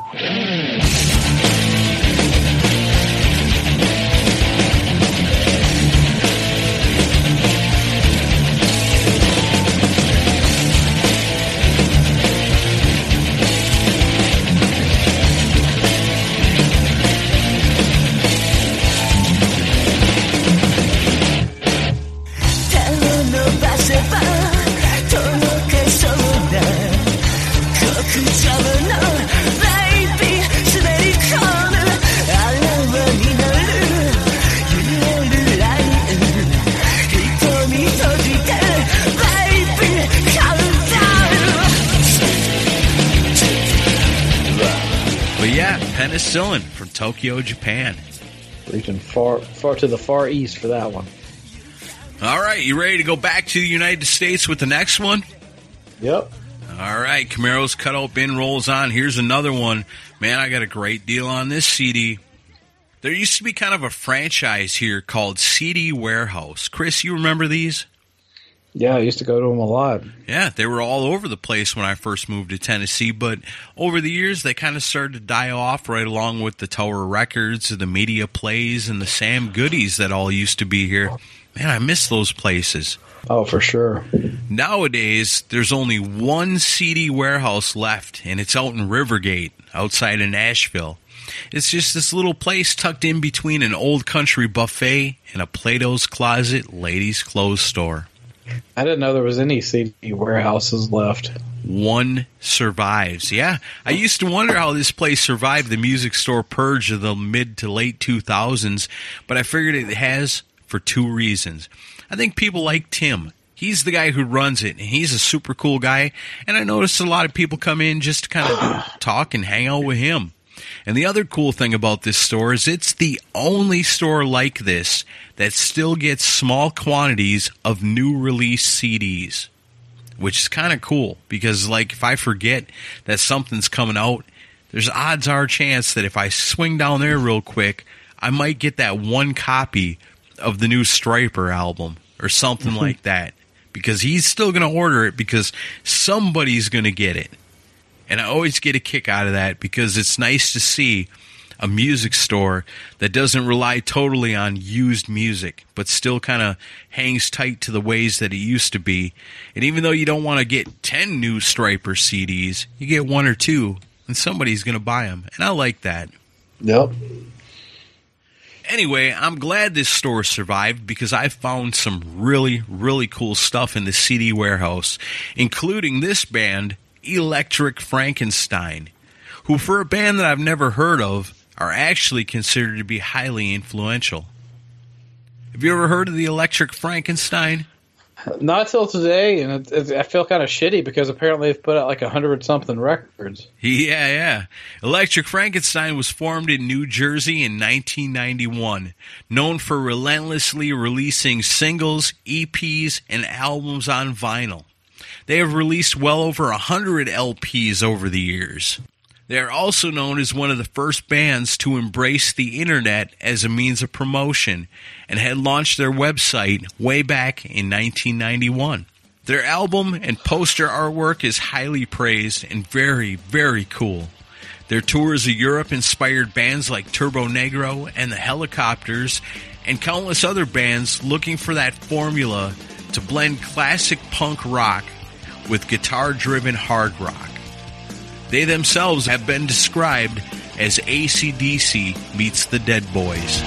Penicillin from Tokyo, Japan. Reaching far to the far east for that one. All right, you ready to go back to the United States with the next one? Yep. All right, Camaro's cutout bin rolls on. Here's another one. Man, I got a great deal on this CD. There used to be kind of a franchise here called CD Warehouse. Chris, you remember these? Yeah, I used to go to them a lot. Yeah, they were all over the place when I first moved to Tennessee, but over the years they kind of started to die off right along with the Tower Records, the Media Plays, and the Sam Goodies that all used to be here. Man, I miss those places. Oh, for sure. Nowadays, there's only one CD Warehouse left, and it's out in Rivergate, outside of Nashville. It's just this little place tucked in between an old country buffet and a Plato's Closet ladies' clothes store. I didn't know there was any CD warehouses left. One survives. Yeah, I used to wonder how this place survived the music store purge of the mid to late 2000s, but I figured it has for two reasons. I think people like Tim. He's the guy who runs it, and he's a super cool guy, and I noticed a lot of people come in just to kind of talk and hang out with him. And the other cool thing about this store is it's the only store like this that still gets small quantities of new release CDs, which is kind of cool because, like, if I forget that something's coming out, there's odds are chance that if I swing down there real quick, I might get that one copy of the new Stryper album or something like that, because he's still going to order it because somebody's going to get it. And I always get a kick out of that because it's nice to see a music store that doesn't rely totally on used music, but still kind of hangs tight to the ways that it used to be. And even though you don't want to get 10 new Stryper CDs, you get one or two, and somebody's going to buy them. And I like that. Yep. Anyway, I'm glad this store survived because I found some really, really cool stuff in the CD Warehouse, including this band, Electric Frankenstein, who for a band that I've never heard of are actually considered to be highly influential. Have you ever heard of the Electric Frankenstein? Not till today, and I feel kind of shitty because apparently they've put out like 100-something records. Yeah. Electric Frankenstein was formed in New Jersey in 1991, known for relentlessly releasing singles, EPs, and albums on vinyl. They have released well over 100 LPs over the years. They are also known as one of the first bands to embrace the internet as a means of promotion and had launched their website way back in 1991. Their album and poster artwork is highly praised and very, very cool. Their tours of Europe inspired bands like Turbo Negro and the Helicopters and countless other bands looking for that formula to blend classic punk rock with guitar-driven hard rock. They themselves have been described as AC/DC meets the Dead Boys.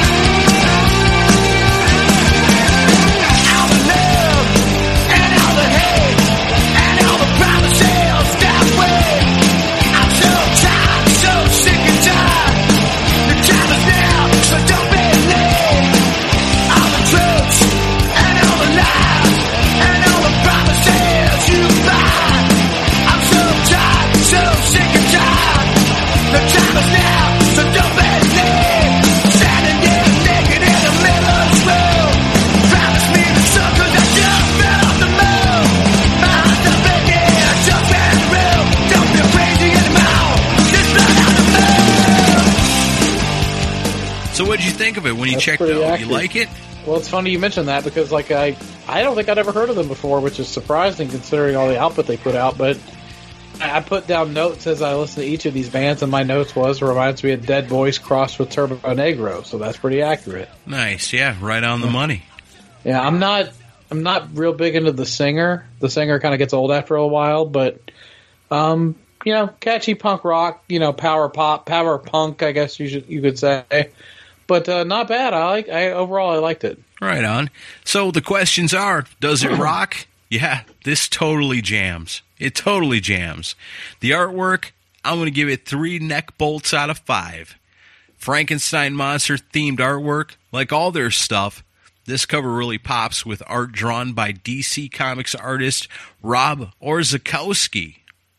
Out of love and out of you think of it when you That's checked it pretty out? accurate. You like it? Well, it's funny you mentioned that because, like, I don't think I'd ever heard of them before, which is surprising considering all the output they put out. But I put down notes as I listened to each of these bands, and my notes reminds me of Dead Boys crossed with Turbo Negro, so that's pretty accurate. Nice, yeah, right on the money. Yeah, I'm not real big into the singer. The singer kind of gets old after a while, but catchy punk rock, power pop, power punk, I guess you could say. But not bad. Overall I liked it. Right on. So the questions are, does it rock? Yeah, this totally jams. It totally jams. The artwork, I'm going to give it 3 neck bolts out of 5. Frankenstein monster themed artwork, like all their stuff, this cover really pops with art drawn by DC Comics artist Rob Orzechowski.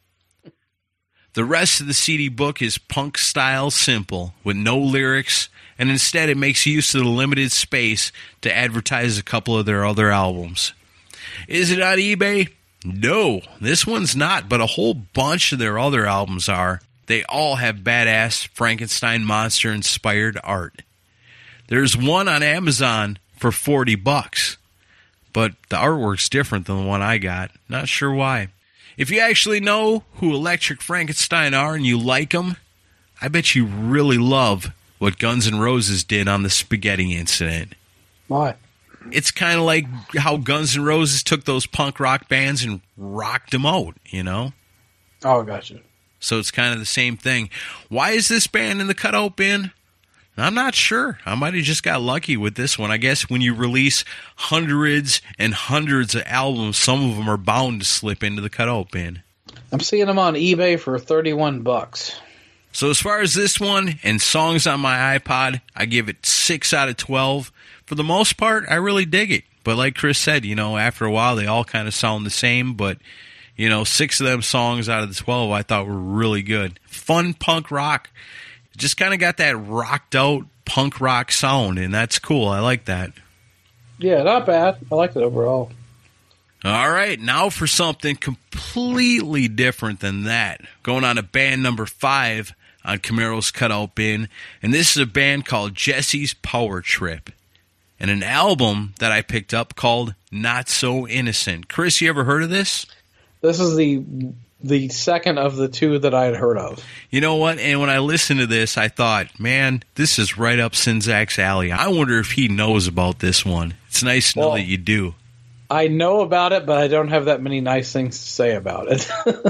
The rest of the CD book is punk style simple, with no lyrics, and instead it makes use of the limited space to advertise a couple of their other albums. Is it on eBay? No, this one's not, but a whole bunch of their other albums are. They all have badass Frankenstein monster inspired art. There's one on Amazon for $40, but the artwork's different than the one I got. Not sure why. If you actually know who Electric Frankenstein are and you like them, I bet you really love what Guns N' Roses did on the Spaghetti Incident. Why? It's kind of like how Guns N' Roses took those punk rock bands and rocked them out, Oh, gotcha. So it's kind of the same thing. Why is this band in the cutout bin? I'm not sure. I might have just got lucky with this one. I guess when you release hundreds and hundreds of albums, some of them are bound to slip into the cutout bin. I'm seeing them on eBay for $31. So as far as this one and songs on my iPod, I give it 6 out of 12. For the most part, I really dig it. But like Chris said, after a while, they all kind of sound the same. But, 6 of them songs out of the 12 I thought were really good. Fun punk rock. Just kind of got that rocked out punk rock sound, and that's cool. I like that. Yeah, not bad. I liked it overall. All right, now for something completely different than that. Going on to band number 5 on Camaro's Cutout Bin, and this is a band called Jesse's Power Trip, and an album that I picked up called Not So Innocent. Chris, you ever heard of this? This is the second of the 2 that I had heard of. You know what? And when I listened to this, I thought, man, this is right up Sinzak's alley. I wonder if he knows about this one. It's nice to know that you do. I know about it, but I don't have that many nice things to say about it.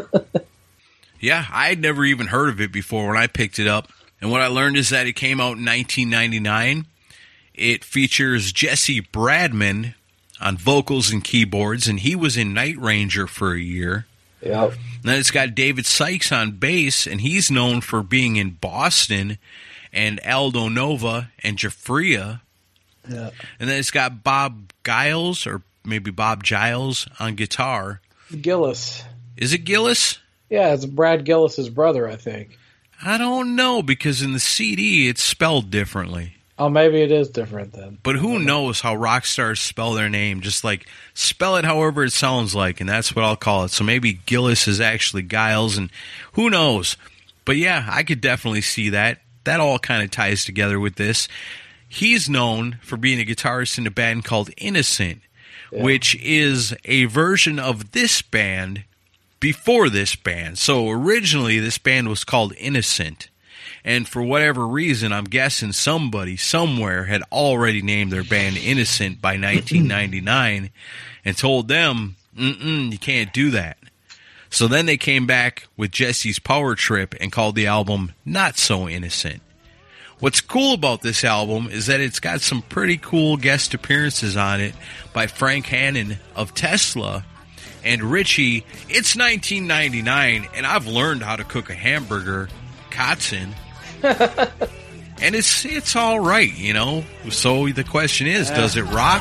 Yeah, I'd never even heard of it before when I picked it up. And what I learned is that it came out in 1999. It features Jesse Bradman on vocals and keyboards, and he was in Night Ranger for a year. Yep. Then it's got David Sykes on bass, and he's known for being in Boston and Aldo Nova and Jafria. Yeah. And then it's got Bob Giles, or maybe Bob Giles, on guitar. Gillis. Is it Gillis? Yeah, it's Brad Gillis's brother, I think. I don't know, because in the CD it's spelled differently. Oh, maybe it is different then. But who knows how rock stars spell their name? Just like spell it however it sounds like, and that's what I'll call it. So maybe Gillis is actually Giles, and who knows? But yeah, I could definitely see that. That all kind of ties together with this. He's known for being a guitarist in a band called Innocent, which is a version of this band before this band. So originally this band was called Innocent. And for whatever reason, I'm guessing somebody somewhere had already named their band Innocent by 1999 and told them, you can't do that. So then they came back with Jesse's Power Trip and called the album Not So Innocent. What's cool about this album is that it's got some pretty cool guest appearances on it by Frank Hannon of Tesla and Richie. It's 1999, and I've learned how to cook a hamburger, Katzen. And it's all right, So the question is, does it rock?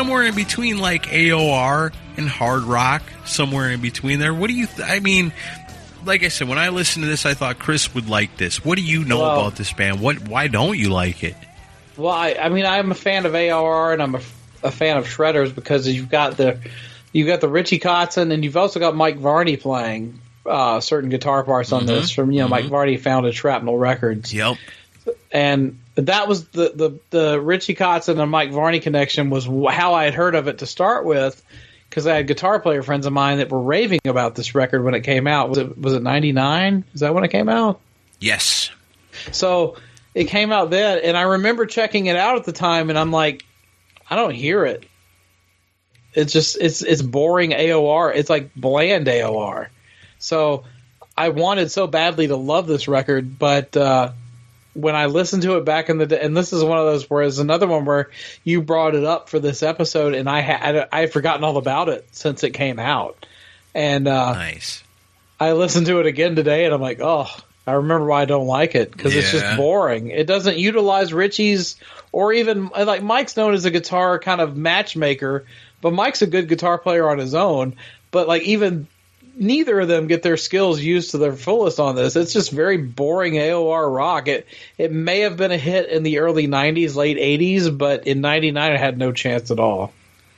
somewhere in between like AOR and hard rock, somewhere in between there. What do you I mean, like I said, when I listened to this, I thought Chris would like this. What do you know about this band? Why don't you like it? Well, I mean, I'm a fan of AOR and I'm a fan of Shredders because you've got the Richie Kotzen and you've also got Mike Varney playing certain guitar parts on this from Mike Varney founded Shrapnel Records. Yep. And that was the Richie Kotzen and Mike Varney connection was how I had heard of it to start with, because I had guitar player friends of mine that were raving about this record when it came out. Was it 99? Is that when it came out? Yes. So it came out then, and I remember checking it out at the time, and I'm like, I don't hear it. It's just it's boring AOR. It's like bland AOR. So I wanted so badly to love this record, but when I listened to it back in the day, and this is one of those where it's another one where you brought it up for this episode, and I had forgotten all about it since it came out, and nice. I listened to it again today, and I'm like, oh, I remember why I don't like it, because it's just boring. It doesn't utilize Richie's, or even like Mike's known as a guitar kind of matchmaker, but Mike's a good guitar player on his own. But like even neither of them get their skills used to their fullest on this. It's just very boring AOR rock. It may have been a hit in the early 90s, late 80s, but in 99 it had no chance at all.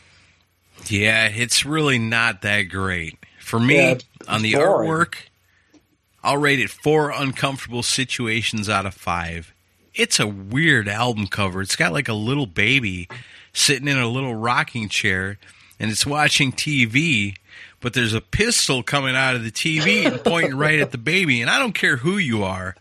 Yeah, it's really not that great. For me, on the boring artwork, I'll rate it 4 uncomfortable situations out of 5. It's a weird album cover. It's got like a little baby sitting in a little rocking chair, and it's watching TV, but there's a pistol coming out of the TV and pointing right at the baby. And I don't care who you are.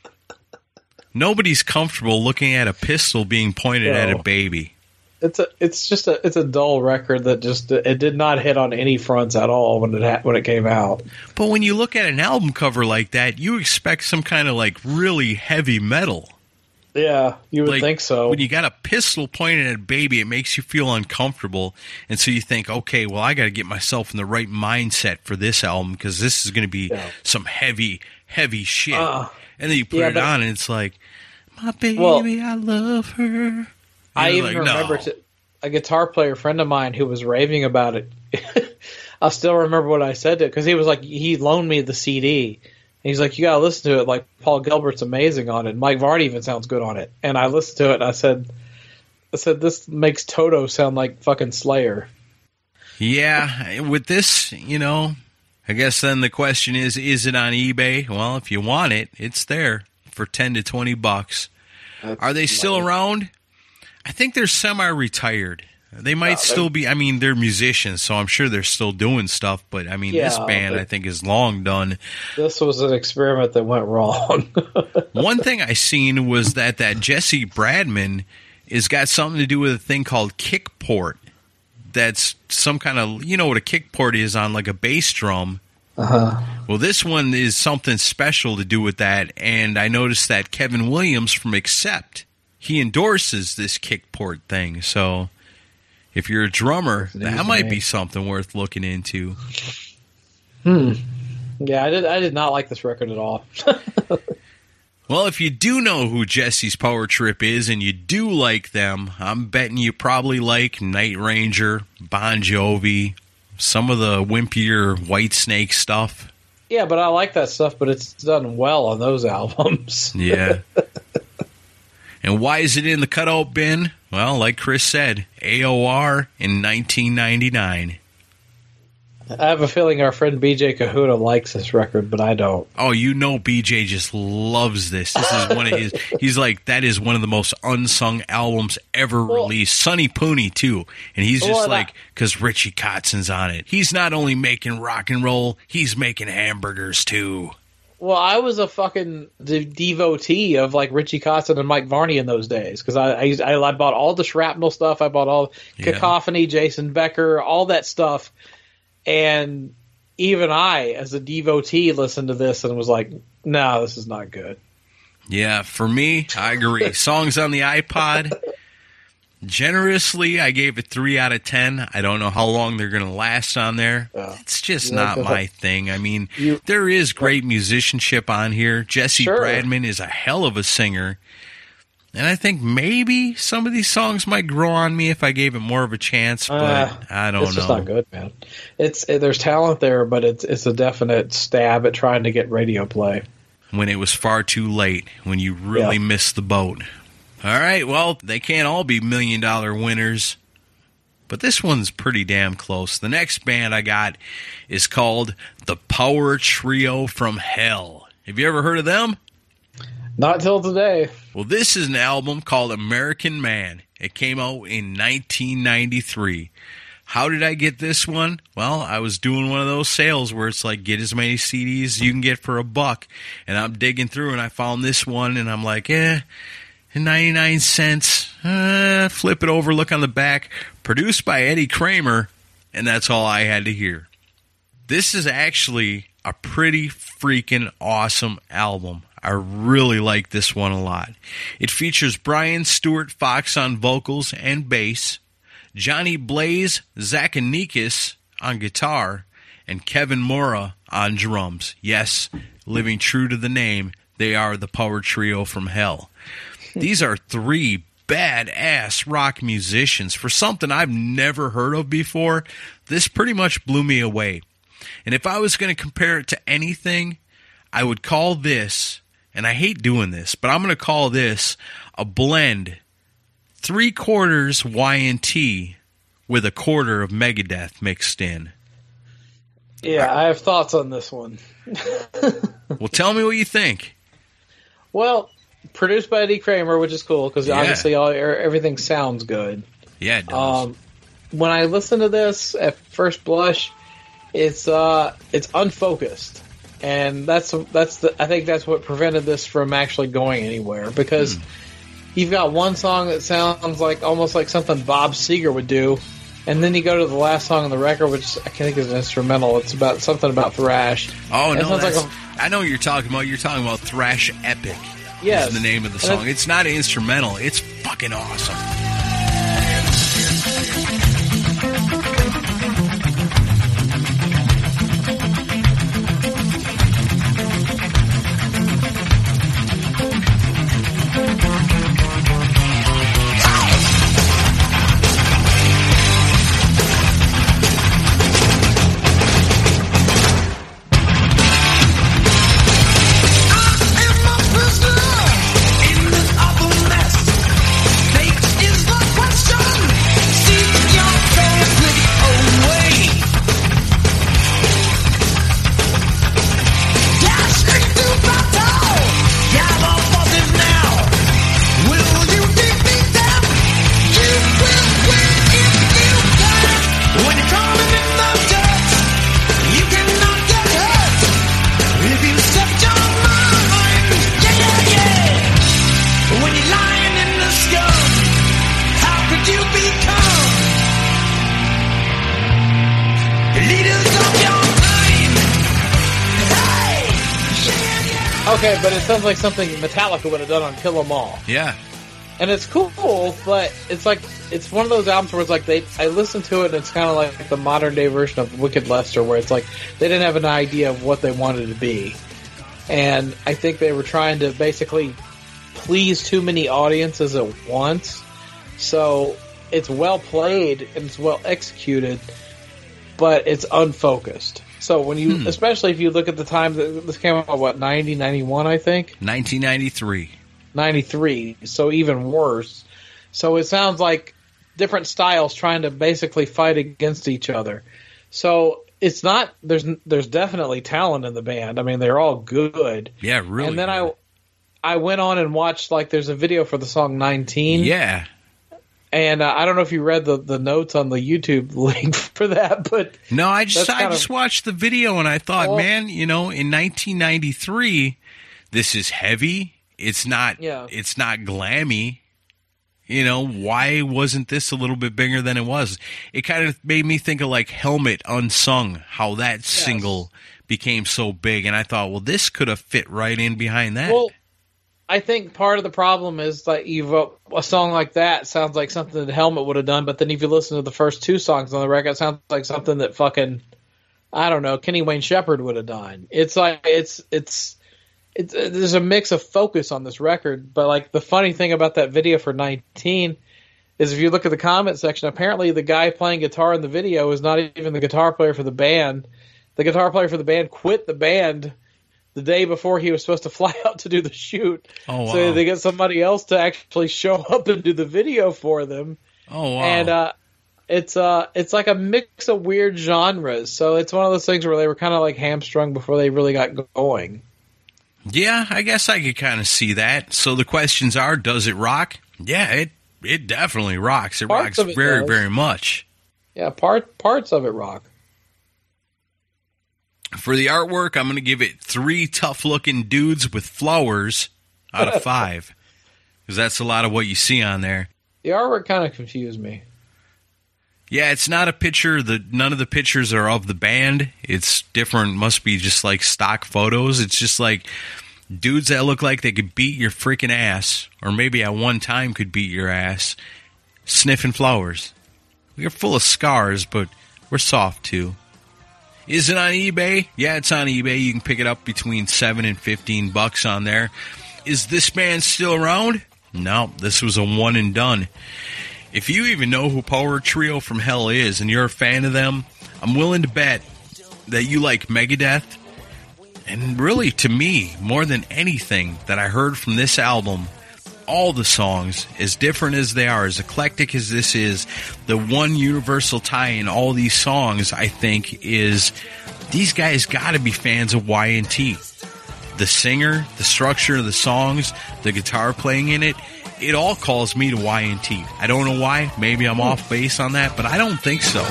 Nobody's comfortable looking at a pistol being pointed at a baby. It's a dull record that just it did not hit on any fronts at all when it came out. But when you look at an album cover like that, you expect some kind of like really heavy metal. Yeah, you would think so. When you got a pistol pointed at a baby, it makes you feel uncomfortable, and so you think, okay, well, I got to get myself in the right mindset for this album because this is going to be some heavy, heavy shit. And then you put it on, and it's like, my baby, I love her. I even remember a guitar player friend of mine who was raving about it. I still remember what I said to it, because he was like, he loaned me the CD. And he's like, you got to listen to it. Like, Paul Gilbert's amazing on it. Mike Varney even sounds good on it. And I listened to it, and I said, this makes Toto sound like fucking Slayer. Yeah, with this, I guess then the question is it on eBay? Well, if you want it, it's there for $10 to $20. Are they still around? I think they're semi-retired. They might still be. I mean, they're musicians, so I'm sure they're still doing stuff. But I mean, this band I think is long done. This was an experiment that went wrong. One thing I seen was that Jesse Bradman has got something to do with a thing called kick port. That's some kind of, what a kick port is on like a bass drum. Well, this one is something special to do with that, and I noticed that Kevin Williams from Accept, he endorses this kick port thing. So if you're a drummer, that might be something worth looking into. Yeah, I did not like this record at all. Well, if you do know who Jesse's Power Trip is and you do like them, I'm betting you probably like Night Ranger, Bon Jovi, some of the wimpier Whitesnake stuff. Yeah, but I like that stuff, but it's done well on those albums. Yeah. And why is it in the cutout bin? Well, like Chris said, AOR in 1999. I have a feeling our friend BJ Kahuna likes this record, but I don't. Oh, BJ just loves this. This is one of his. He's like, that is one of the most unsung albums ever released. Sonny Pooney too, and he's just because Richie Kotzen's on it. He's not only making rock and roll, he's making hamburgers too. Well, I was a fucking devotee of like Richie Kotzen and Mike Varney in those days, because I bought all the Shrapnel stuff. I bought all Cacophony, Jason Becker, all that stuff. And even I, as a devotee, listened to this and was like, no, this is not good. Yeah, for me, I agree. Songs on the iPod, generously, I gave it 3 out of 10. I don't know how long they're going to last on there. It's just not my thing. I mean, there is great musicianship on here. Jesse Bradman is a hell of a singer. And I think maybe some of these songs might grow on me if I gave it more of a chance, but I don't know. It's just not good, man. There's talent there, but it's a definite stab at trying to get radio play. When it was far too late, when you really missed the boat. All right, well, they can't all be $1 million winners, but this one's pretty damn close. The next band I got is called The Power Trio from Hell. Have you ever heard of them? Not till today. Well, this is an album called American Man. It came out in 1993. How did I get this one? Well, I was doing one of those sales where it's like, get as many CDs as you can get for $1. And I'm digging through, and I found this one, and I'm like, 99 cents. Flip it over, look on the back. Produced by Eddie Kramer, and that's all I had to hear. This is actually a pretty freaking awesome album. I really like this one a lot. It features Brian Stewart Fox on vocals and bass, Johnny Blaze Zachanikis on guitar, and Kevin Mora on drums. Yes, living true to the name, they are the Power Trio from Hell. These are 3 badass rock musicians. For something I've never heard of before, this pretty much blew me away. And if I was going to compare it to anything, I would call this, and I hate doing this, but I'm going to call this a blend, 3/4 Y&T with 1/4 of Megadeth mixed in. Yeah, I have thoughts on this one. Well, tell me what you think. Well, produced by Eddie Kramer, which is cool, because obviously everything sounds good. Yeah, it does. When I listen to this, at first blush, it's unfocused. And I think that's what prevented this from actually going anywhere, because you've got one song that sounds like almost like something Bob Seger would do, and then you go to the last song on the record, which I think is an instrumental. It's about something about thrash. Oh no, I know what you're talking about. You're talking about Thrash Epic. Yes, is the name of the song. It's not an instrumental. It's fucking awesome. Okay, but it sounds like something Metallica would have done on Kill 'Em All. Yeah. And it's cool, but it's like, it's one of those albums where it's like, I listen to it and it's kind of like the modern day version of Wicked Lester, where it's like, they didn't have an idea of what they wanted to be. And I think they were trying to basically please too many audiences at once. So it's well played and it's well executed, but it's unfocused. So when you, especially if you look at the time that this came out, what, 90, 91, I think? 1993. 93, so even worse. So it sounds like different styles trying to basically fight against each other. So it's not, there's definitely talent in the band. I mean, they're all good. Yeah, really. And then I went on and watched, like, there's a video for the song 19. Yeah. And I don't know if you read the notes on the YouTube link for that, but no, I just watched the video and I thought, man, you know, in 1993, this is heavy. It's not glammy. You know, why wasn't this a little bit bigger than it was? It kind of made me think of like Helmet Unsung, how that single became so big, and I thought, well, this could have fit right in behind that. Well, I think part of the problem is that a song like that sounds like something that Helmet would have done, but then if you listen to the first two songs on the record, it sounds like something that fucking, I don't know, Kenny Wayne Shepherd would have done. It's like it's there's a mix of focus on this record. But like the funny thing about that video for 19 is if you look at the comment section, apparently the guy playing guitar in the video is not even the guitar player for the band. The guitar player for the band quit the band the day before he was supposed to fly out to do the shoot. Oh, wow. So they get somebody else to actually show up and do the video for them. Oh, wow. And it's like a mix of weird genres. So it's one of those things where they were kind of like hamstrung before they really got going. Yeah, I guess I could kind of see that. So the questions are, does it rock? Yeah, it definitely rocks. It Parts rocks of it very, does. very much. Yeah, parts of it rock. For the artwork, I'm going to give it 3 tough-looking dudes with flowers out of 5. Because that's a lot of what you see on there. The artwork kind of confused me. Yeah, it's not a picture. None of the pictures are of the band. It's different. Must be just like stock photos. It's just like dudes that look like they could beat your freaking ass, or maybe at one time could beat your ass, sniffing flowers. We're full of scars, but we're soft too. Is it on eBay? Yeah, it's on eBay. You can pick it up between $7 and $15 on there. Is this band still around? No, this was a one and done. If you even know who Power Trio from Hell is and you're a fan of them, I'm willing to bet that you like Megadeth. And really, to me, more than anything that I heard from this album, all the songs, as different as they are, as eclectic as this is, the one universal tie in all these songs, I think, is these guys got to be fans of Y&T. The singer, the structure of the songs, the guitar playing in it, it all calls me to Y&T. I don't know why. Maybe I'm off base on that, but I don't think so.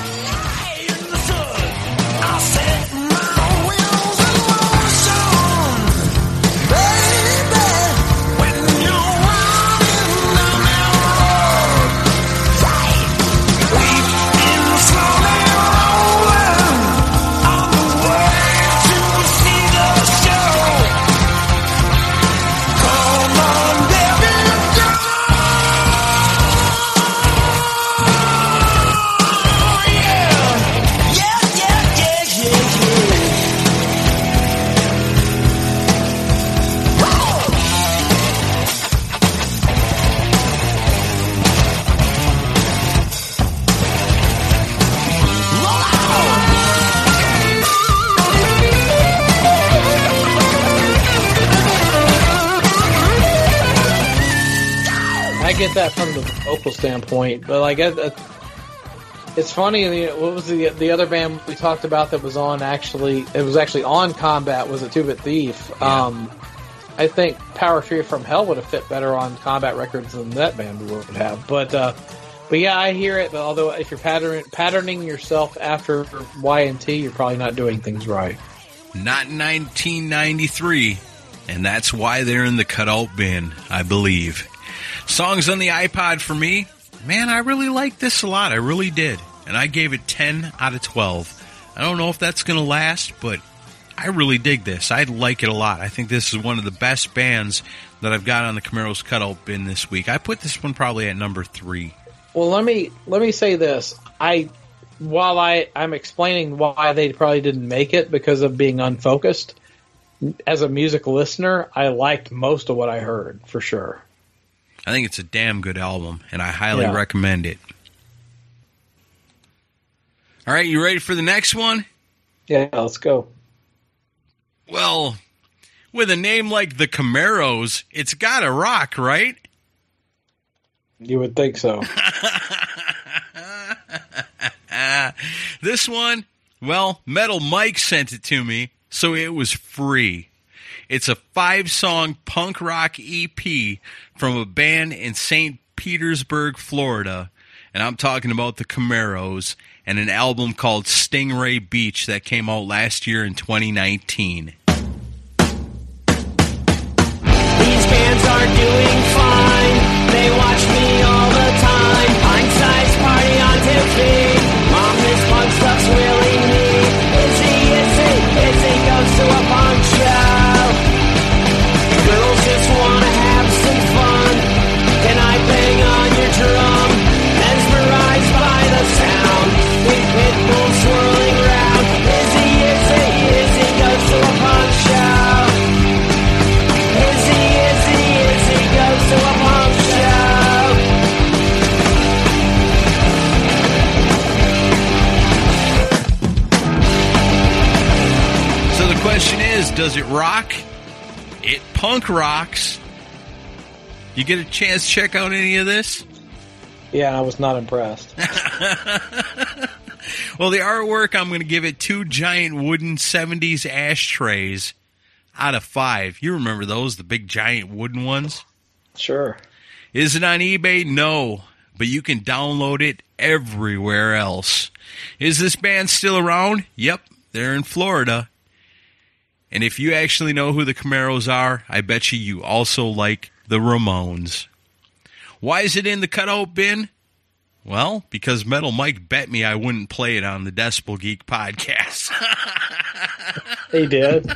Get that from the vocal standpoint, but like it's funny. What was the other band we talked about that was on? Actually, it was actually on Combat. Was it Two Bit Thief? Yeah. I think Power Trio from Hell would have fit better on Combat Records than that band would have. But yeah, I hear it. But although if you're patterning yourself after Y&T, you're probably not doing things right. Not in 1993, and that's why they're in the cutout bin, I believe. Songs on the iPod for me, man, I really liked this a lot. I really did. And I gave it 10 out of 12. I don't know if that's going to last, but I really dig this. I like it a lot. I think this is one of the best bands that I've got on the Camaro's cutout bin this week. I put this one probably at number 3. Well, let me say this. While I'm explaining why they probably didn't make it because of being unfocused, as a music listener, I liked most of what I heard, for sure. I think it's a damn good album, and I highly recommend it. All right, you ready for the next one? Yeah, let's go. Well, with a name like the Camaros, it's gotta rock, right? You would think so. This one, well, Metal Mike sent it to me, so it was free. It's a 5-song punk rock EP from a band in St. Petersburg, Florida. And I'm talking about the Camaros and an album called Stingray Beach that came out last year in 2019. These bands are doing fine. They watch me all the time. Pint-sized party on TV. Mom, this punk stuff's really neat. Izzy goes to a punk show. Girls just wanna have some fun. Can I bang on your drum? Mesmerized by the sound. Big pit bull swirling round. Izzy goes to a punk show. question is, does it rock? It punk rocks. You get a chance to check out any of this? Yeah, I was not impressed. Well, the artwork, I'm going to give it 2 giant wooden 70s ashtrays out of 5. You remember those, the big giant wooden ones? Sure. Is it on eBay? No, but you can download it everywhere else. Is this band still around? Yep, they're in Florida. And if you actually know who the Camaros are, I bet you also like the Ramones. Why is it in the cutout bin? Well, because Metal Mike bet me I wouldn't play it on the Decibel Geek podcast. He did.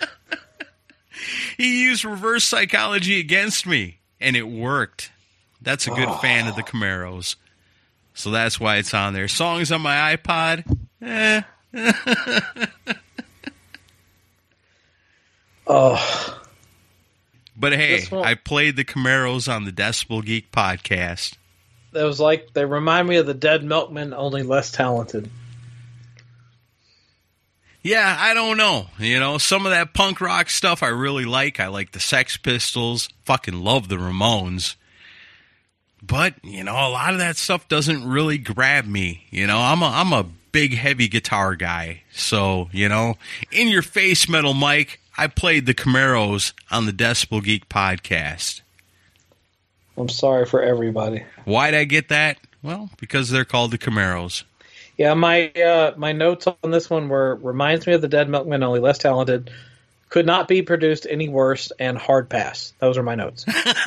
He used reverse psychology against me, and it worked. That's a good fan of the Camaros. So that's why it's on there. Songs on my iPod? Oh. But hey, I played the Camaros on the Decibel Geek podcast. That was like, they remind me of the Dead Milkmen, only less talented. Yeah, I don't know. You know, some of that punk rock stuff I really like. I like the Sex Pistols. Fucking love the Ramones. But, you know, a lot of that stuff doesn't really grab me. You know, I'm a big, heavy guitar guy. So, you know, in your face, Metal Mike, I played the Camaros on the Decibel Geek podcast. I'm sorry for everybody. Why'd I get that? Well, because they're called the Camaros. Yeah, my notes on this one were, reminds me of the Dead Milkmen, only less talented, could not be produced any worse, and hard pass. Those are my notes.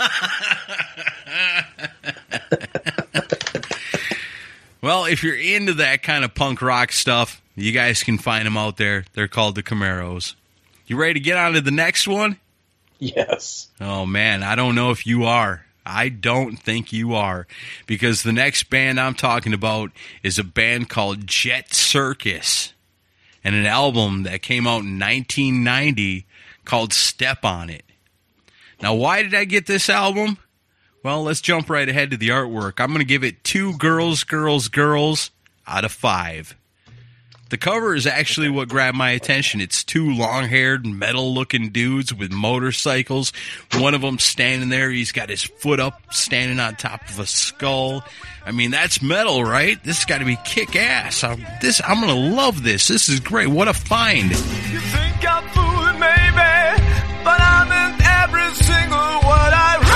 Well, if you're into that kind of punk rock stuff, you guys can find them out there. They're called the Camaros. You ready to get on to the next one? Yes. Oh, man, I don't know if you are. I don't think you are, because the next band I'm talking about is a band called Jet Circus, and an album that came out in 1990 called Step On It. Now, why did I get this album? Well, let's jump right ahead to the artwork. I'm going to give it 2 girls out of 5. The cover is actually what grabbed my attention. It's 2 long-haired, metal-looking dudes with motorcycles. One of them standing there. He's got his foot up, standing on top of a skull. I mean, that's metal, right? This has got to be kick-ass. I'm going to love this. This is great. What a find. You think I'm fooling, maybe, but I meant every single word I wrote.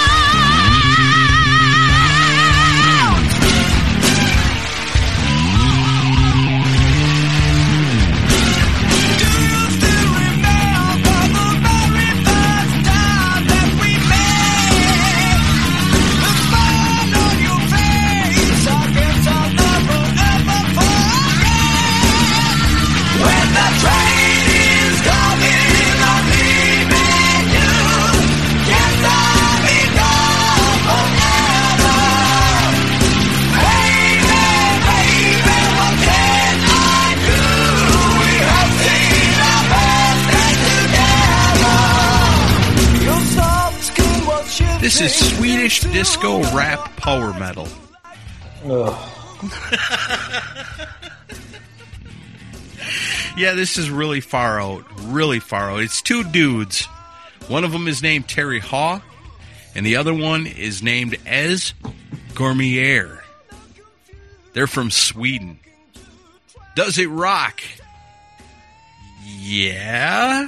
This is Swedish disco rap power metal. Yeah, this is really far out. Really far out. It's 2 dudes. One of them is named Terry Haw, and the other one is named Ez Gormier. They're from Sweden. Does it rock? Yeah.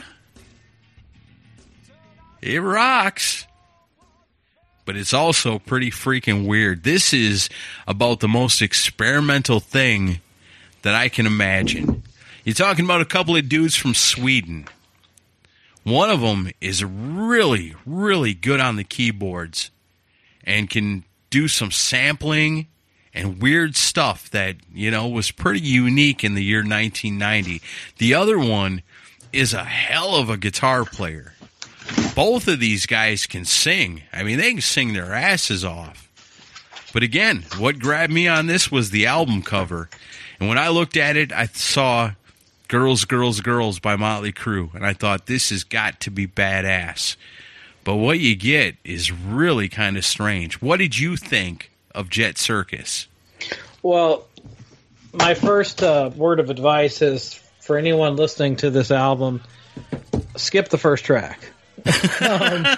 It rocks. But it's also pretty freaking weird. This is about the most experimental thing that I can imagine. You're talking about a couple of dudes from Sweden. One of them is really, really good on the keyboards and can do some sampling and weird stuff that, you know, was pretty unique in the year 1990. The other one is a hell of a guitar player. Both of these guys can sing. I mean, they can sing their asses off. But again, what grabbed me on this was the album cover. And when I looked at it, I saw Girls, Girls, Girls by Motley Crue. And I thought, this has got to be badass. But what you get is really kind of strange. What did you think of Jet Circus? Well, my first word of advice is for anyone listening to this album, skip the first track. The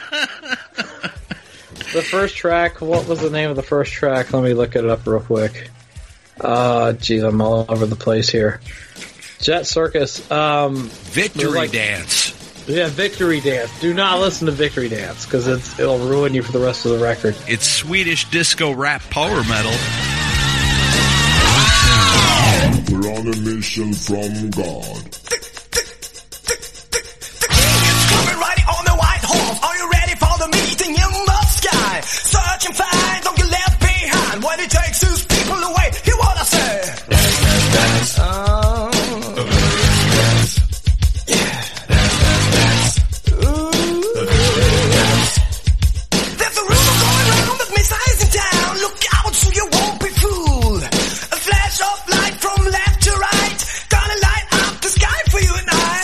first track, what was the name of the first track? Let me look it up real quick. Geez, I'm all over the place here. Jet Circus. Victory Dance. Yeah, Victory Dance. Do not listen to Victory Dance, because it'll ruin you for the rest of the record. It's Swedish disco rap power metal. We're on a mission from God. On the white horse, are you ready for the meeting in the sky? Search and find, don't get left behind. What it takes is people away. Hear what I say? Dance. There's a rumor going around that missiles in town. Look out so you won't be fooled. A flash of light from left to right, gonna light up the sky for you and I.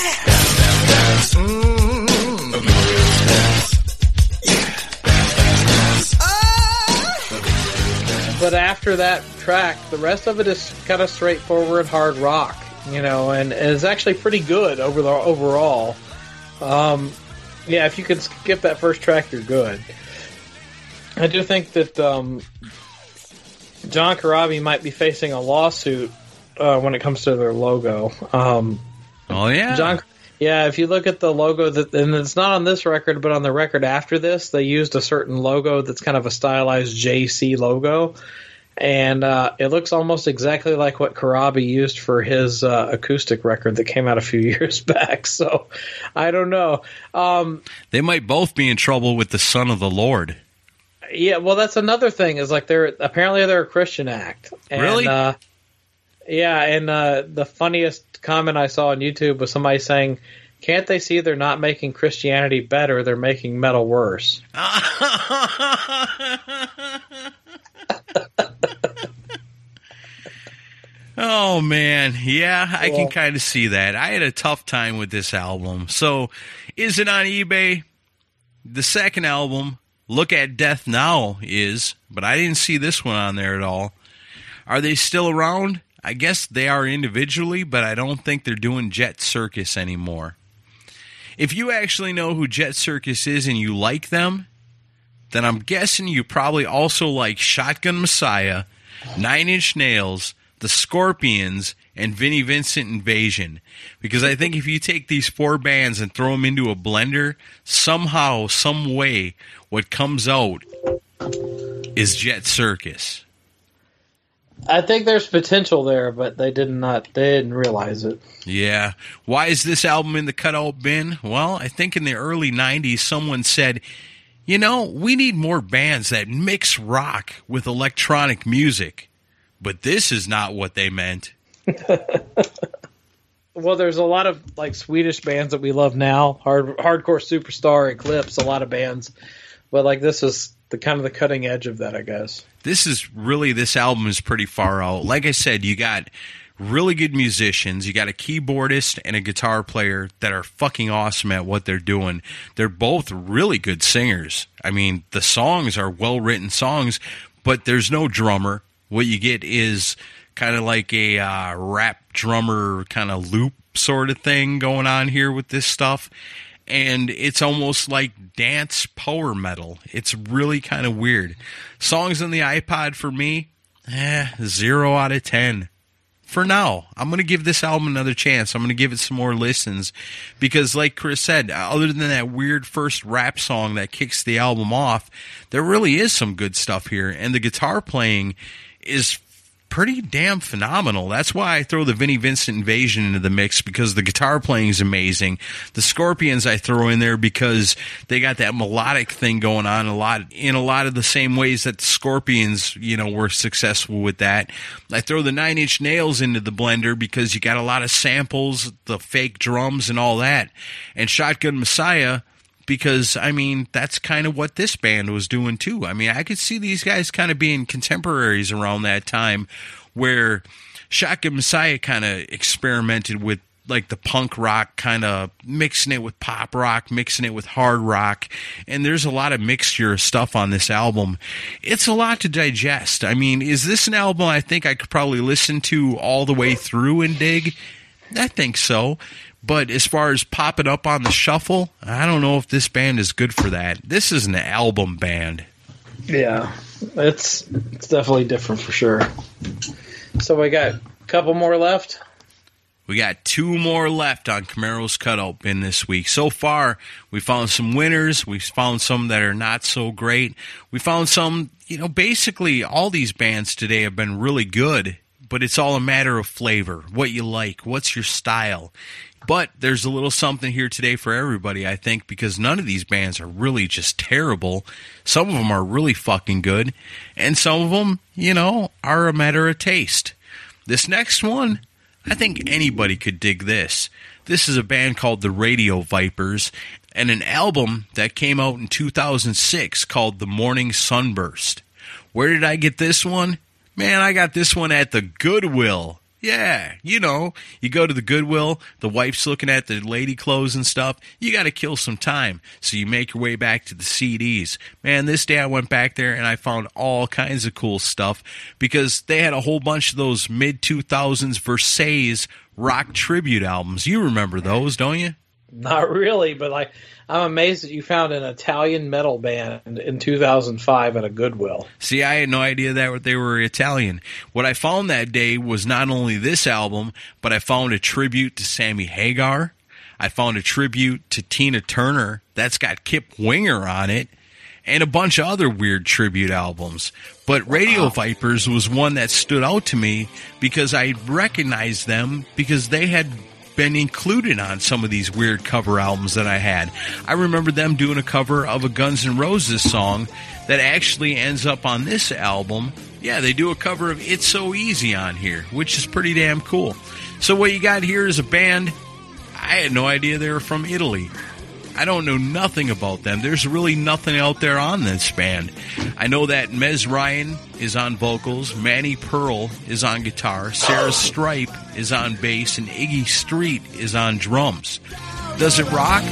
But after that track, the rest of it is kind of straightforward hard rock, and it's actually pretty good overall. Yeah, if you can skip that first track, you're good. I do think that John Corabi might be facing a lawsuit when it comes to their logo. Oh yeah, yeah. If you look at the logo, and it's not on this record, but on the record after this, they used a certain logo that's kind of a stylized JC logo, and it looks almost exactly like what Corabi used for his acoustic record that came out a few years back. So I don't know. They might both be in trouble with the Son of the Lord. Yeah, well, that's another thing. Is like they're a Christian act. And, really? Yeah, and the funniest comment I saw on YouTube was somebody saying, "Can't they see they're not making Christianity better? They're making metal worse." Oh man, yeah, I can kind of see that. I had a tough time with this album. So, is it on eBay? The second album, Look at Death Now, is, but I didn't see this one on there at all. Are they still around? I guess they are individually, but I don't think they're doing Jet Circus anymore. If you actually know who Jet Circus is and you like them, then I'm guessing you probably also like Shotgun Messiah, Nine Inch Nails, The Scorpions, and Vinnie Vincent Invasion. Because I think if you take these four bands and throw them into a blender, somehow, some way, what comes out is Jet Circus. I think there's potential there, but they didn't realize it. Yeah. Why is this album in the cutout bin? Well, I think in the early 90s, someone said, we need more bands that mix rock with electronic music. But this is not what they meant. Well, there's a lot of Swedish bands that we love now. Hardcore Superstar, Eclipse, a lot of bands. But this is the kind of the cutting edge of that, I guess. This album is pretty far out. Like I said, you got really good musicians. You got a keyboardist and a guitar player that are fucking awesome at what they're doing. They're both really good singers. I mean, the songs are well-written songs, but there's no drummer. What you get is kind of like a rap drummer kind of loop sort of thing going on here with this stuff. And it's almost like dance power metal. It's really kind of weird. Songs on the iPod for me, 0 out of 10. For now, I'm going to give this album another chance. I'm going to give it some more listens. Because like Chris said, other than that weird first rap song that kicks the album off, there really is some good stuff here. And the guitar playing is pretty damn phenomenal. That's why I throw the Vinnie Vincent Invasion into the mix, because the guitar playing is amazing. The Scorpions I throw in there because they got that melodic thing going on in a lot of the same ways that the Scorpions, were successful with that. I throw the Nine Inch Nails into the blender because you got a lot of samples, the fake drums and all that. And Shotgun Messiah, because, that's kind of what this band was doing, too. I could see these guys kind of being contemporaries around that time, where Shotgun Messiah kind of experimented with, the punk rock, kind of mixing it with pop rock, mixing it with hard rock, and there's a lot of mixture of stuff on this album. It's a lot to digest. Is this an album I think I could probably listen to all the way through and dig? I think so. But as far as popping up on the shuffle, I don't know if this band is good for that. This is an album band. Yeah, it's definitely different for sure. So we got a couple more left. We got 2 more left on Camaro's Cutout Bin this week. So far, we found some winners. We found some that are not so great. We found some, basically all these bands today have been really good, but it's all a matter of flavor, what you like, what's your style. But there's a little something here today for everybody, I think, because none of these bands are really just terrible. Some of them are really fucking good, and some of them, are a matter of taste. This next one, I think anybody could dig this. This is a band called the Radio Vipers, and an album that came out in 2006 called The Morning Sunburst. Where did I get this one? Man, I got this one at the Goodwill. Yeah, you go to the Goodwill, the wife's looking at the lady clothes and stuff. You got to kill some time, so you make your way back to the CDs. Man, this day I went back there and I found all kinds of cool stuff because they had a whole bunch of those mid-2000s Versailles rock tribute albums. You remember those, don't you? Not really, but I'm amazed that you found an Italian metal band in 2005 at a Goodwill. See, I had no idea that they were Italian. What I found that day was not only this album, but I found a tribute to Sammy Hagar. I found a tribute to Tina Turner that's got Kip Winger on it, and a bunch of other weird tribute albums. But Radio Vipers was one that stood out to me because I recognized them because they had been included on some of these weird cover albums that I had. I remember them doing a cover of a Guns N' Roses song that actually ends up on this album. Yeah, they do a cover of It's So Easy on here, which is pretty damn cool. So what you got here is a band, I had no idea they were from Italy. I don't know nothing about them. There's really nothing out there on this band. I know that Mez Ryan is on vocals, Manny Pearl is on guitar, Sarah Stripe is on bass, and Iggy Street is on drums. Does it rock?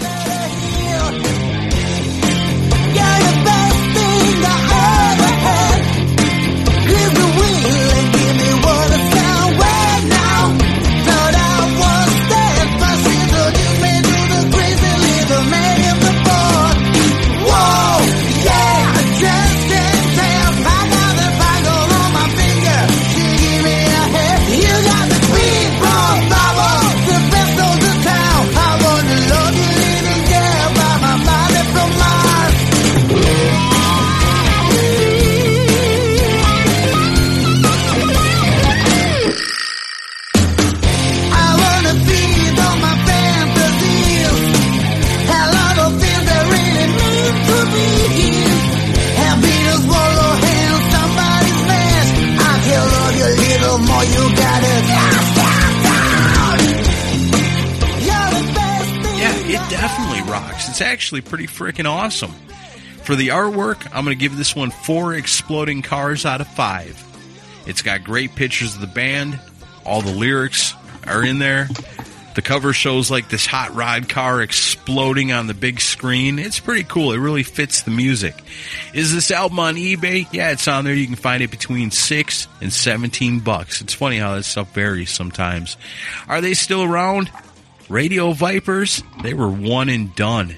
It's actually pretty freaking awesome. For the artwork, I'm going to give this one 4 exploding cars out of 5. It's got great pictures of the band. All the lyrics are in there. The cover shows like this hot rod car exploding on the big screen. It's pretty cool. It really fits the music. Is this album on eBay? Yeah, it's on there. You can find it between $6 and $17. It's funny how that stuff varies sometimes. Are they still around? Radio Vipers, they were one and done.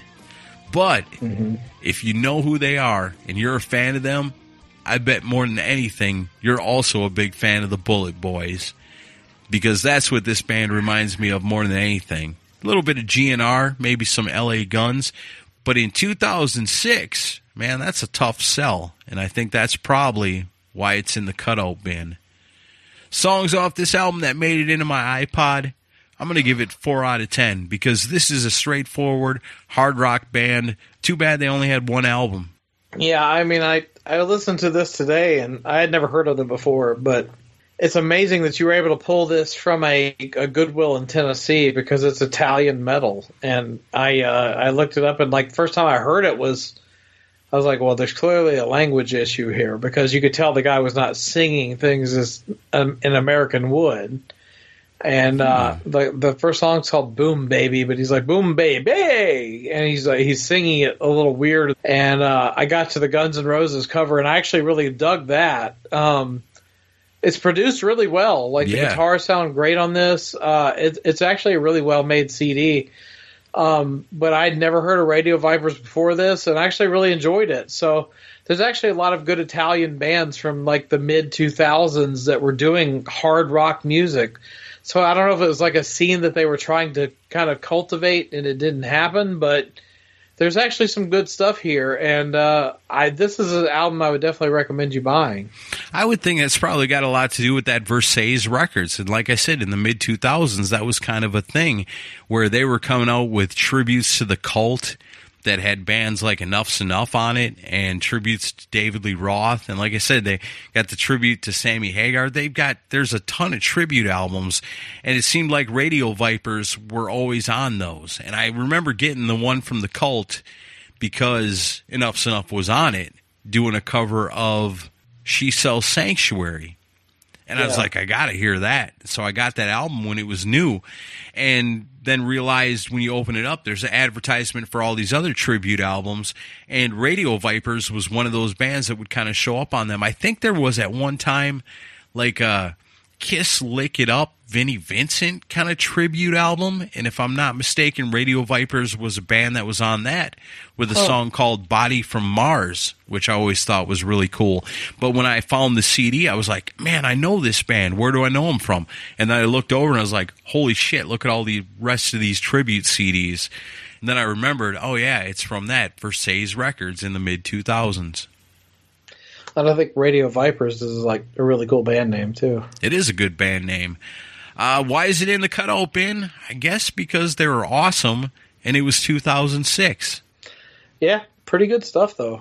But if you know who they are and you're a fan of them, I bet more than anything, you're also a big fan of the Bullet Boys. Because that's what this band reminds me of more than anything. A little bit of GNR, maybe some LA Guns. But in 2006, man, that's a tough sell. And I think that's probably why it's in the cutout bin. Songs off this album that made it into my iPod, I'm going to give it 4 out of 10 because this is a straightforward hard rock band. Too bad they only had one album. Yeah, I mean, I listened to this today, and I had never heard of them before, but it's amazing that you were able to pull this from a Goodwill in Tennessee because it's Italian metal. And I looked it up, and like first time I heard it I was like, well, there's clearly a language issue here because you could tell the guy was not singing things as an American would. And the first song's called Boom Baby, but he's like, Boom Baby! And he's singing it a little weird. And I got to the Guns N' Roses cover, and I actually really dug that. It's produced really well. Like the guitars sound great on this. It's actually a really well made CD. But I'd never heard of Radio Vipers before this, and I actually really enjoyed it. So there's actually a lot of good Italian bands from like the mid 2000s that were doing hard rock music. So I don't know if it was like a scene that they were trying to kind of cultivate and it didn't happen, but there's actually some good stuff here, and this is an album I would definitely recommend you buying. I would think it's probably got a lot to do with that Versailles Records. And like I said, in the mid-2000s, that was kind of a thing where they were coming out with tributes to the Cult that had bands like Enough's Enough on it and tributes to David Lee Roth. And like I said, they got the tribute to Sammy Hagar. There's a ton of tribute albums, and it seemed like Radio Vipers were always on those. And I remember getting the one from the Cult because Enough's Enough was on it, doing a cover of She Sells Sanctuary. And I was like, I got to hear that. So I got that album when it was new, and then realized when you open it up, there's an advertisement for all these other tribute albums, and Radio Vipers was one of those bands that would kind of show up on them. I think there was at one time like a Kiss Lick It Up, Vinnie Vincent kind of tribute album, and if I'm not mistaken, Radio Vipers was a band that was on that with a song called Body from Mars, which I always thought was really cool. But when I found the CD, I was like, man, I know this band. Where do I know them from? And then I looked over and I was like, holy shit, look at all the rest of these tribute CDs. And then I remembered, oh yeah, it's from that Versailles Records in the mid-2000s. And I think Radio Vipers is like a really cool band name too. It is a good band name. Why is it in the cutout bin? I guess because they were awesome, and it was 2006. Yeah, pretty good stuff, though.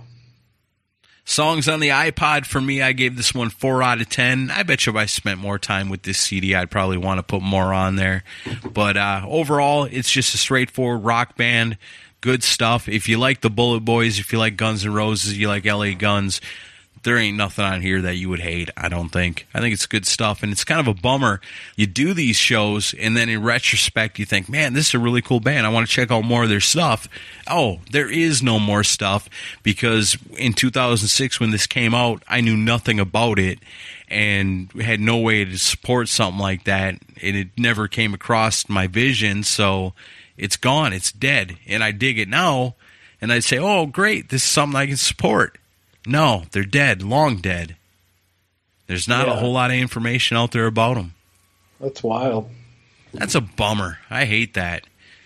Songs on the iPod, for me, I gave this one 4 out of 10. I bet you if I spent more time with this CD, I'd probably want to put more on there. But overall, it's just a straightforward rock band. Good stuff. If you like the Bullet Boys, if you like Guns N' Roses, you like LA Guns, there ain't nothing on here that you would hate, I don't think. I think it's good stuff, and it's kind of a bummer. You do these shows, and then in retrospect, you think, man, this is a really cool band. I want to check out more of their stuff. Oh, there is no more stuff, because in 2006, when this came out, I knew nothing about it and had no way to support something like that, and it never came across my vision, so it's gone. It's dead, and I dig it now, and I'd say, oh, great, this is something I can support. No, they're dead, long dead. There's not a whole lot of information out there about them. That's wild. That's a bummer. I hate that.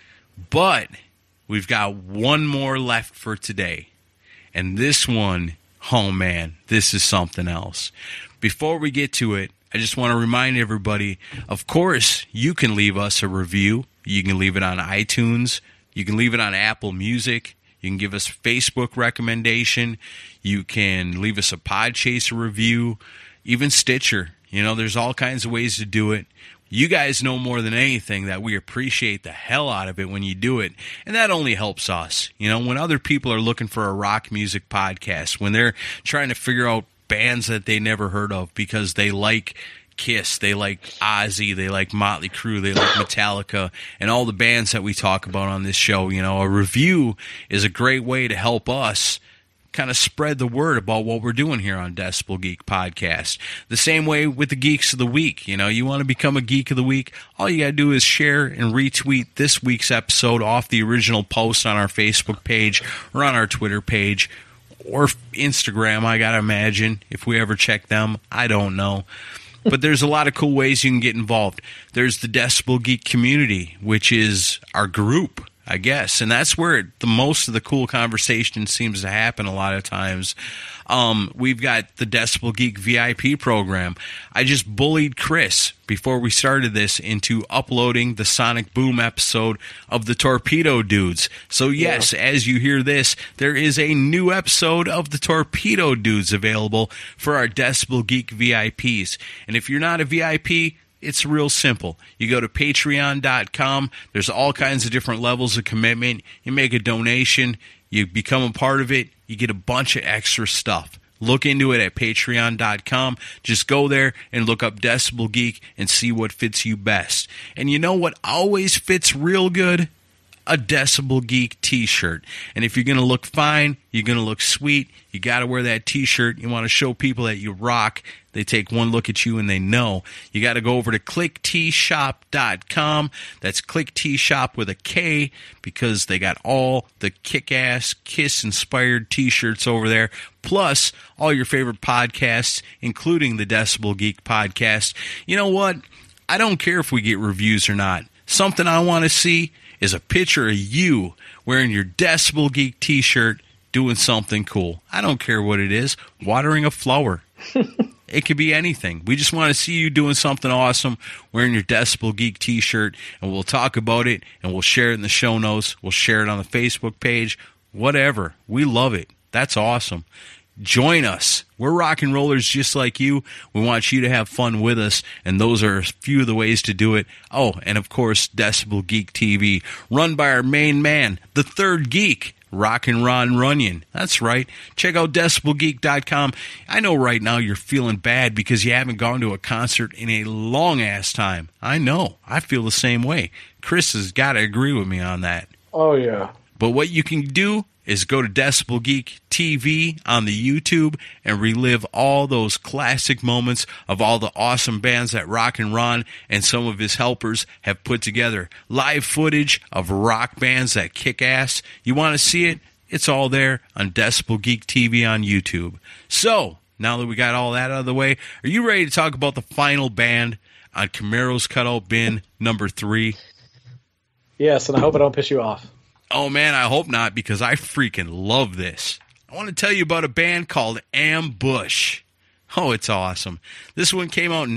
But we've got one more left for today. And this one, oh man, this is something else. Before we get to it, I just want to remind everybody, of course, you can leave us a review. You can leave it on iTunes. You can leave it on Apple Music. You can give us a Facebook recommendation. You can leave us a Podchaser review, even Stitcher. You know, there's all kinds of ways to do it. You guys know more than anything that we appreciate the hell out of it when you do it. And that only helps us. You know, when other people are looking for a rock music podcast, when they're trying to figure out bands that they never heard of because they like Kiss, they like Ozzy, they like Motley Crue, they like Metallica, and all the bands that we talk about on this show, you know, a review is a great way to help us kind of spread the word about what we're doing here on Decibel Geek Podcast. The same way with the Geeks of the Week. You know, you want to become a Geek of the Week, all you got to do is share and retweet this week's episode off the original post on our Facebook page or on our Twitter page or Instagram, I got to imagine, if we ever check them. I don't know. But there's a lot of cool ways you can get involved. There's the Decibel Geek community, which is our group, I guess. And that's where the most of the cool conversation seems to happen a lot of times. We've got the Decibel Geek VIP program. I just bullied Chris before we started this into uploading the Sonic Boom episode of the Torpedo Dudes. So yes, as you hear this, there is a new episode of the Torpedo Dudes available for our Decibel Geek VIPs. And if you're not a VIP, it's real simple. You go to patreon.com. There's all kinds of different levels of commitment. You make a donation. You become a part of it. You get a bunch of extra stuff. Look into it at patreon.com. Just go there and look up Decibel Geek and see what fits you best. And you know what always fits real good? a Decibel Geek t-shirt. And if you're going to look fine, you're going to look sweet, you got to wear that t-shirt. You want to show people that you rock. They take one look at you and they know. You got to go over to clicktshop.com. That's clicktshop with a K, because they got all the kick-ass, Kiss-inspired t-shirts over there, plus all your favorite podcasts, including the Decibel Geek podcast. You know what? I don't care if we get reviews or not. Something I want to see is a picture of you wearing your Decibel Geek t-shirt doing something cool. I don't care what it is. Watering a flower. It could be anything. We just want to see you doing something awesome, wearing your Decibel Geek t-shirt, and we'll talk about it, and we'll share it in the show notes. We'll share it on the Facebook page. Whatever. We love it. That's awesome. Join us. We're rock and rollers just like you. We want you to have fun with us, and those are a few of the ways to do it. Oh, and of course, Decibel Geek TV, run by our main man, the third geek, Rockin' Ron Runyon. That's right. Check out DecibelGeek.com. I know right now you're feeling bad because you haven't gone to a concert in a long-ass time. I know. I feel the same way. Chris has got to agree with me on that. Oh, yeah. But what you can do is go to Decibel Geek TV on the YouTube and relive all those classic moments of all the awesome bands that Rockin' Ron and some of his helpers have put together. Live footage of rock bands that kick ass. You want to see it? It's all there on Decibel Geek TV on YouTube. So, now that we got all that out of the way, are you ready to talk about the final band on Camaro's Cutout Bin number 3? Yes, and I hope I don't piss you off. Oh, man, I hope not, because I freaking love this. I want to tell you about a band called Ambush. Oh, it's awesome. This one came out in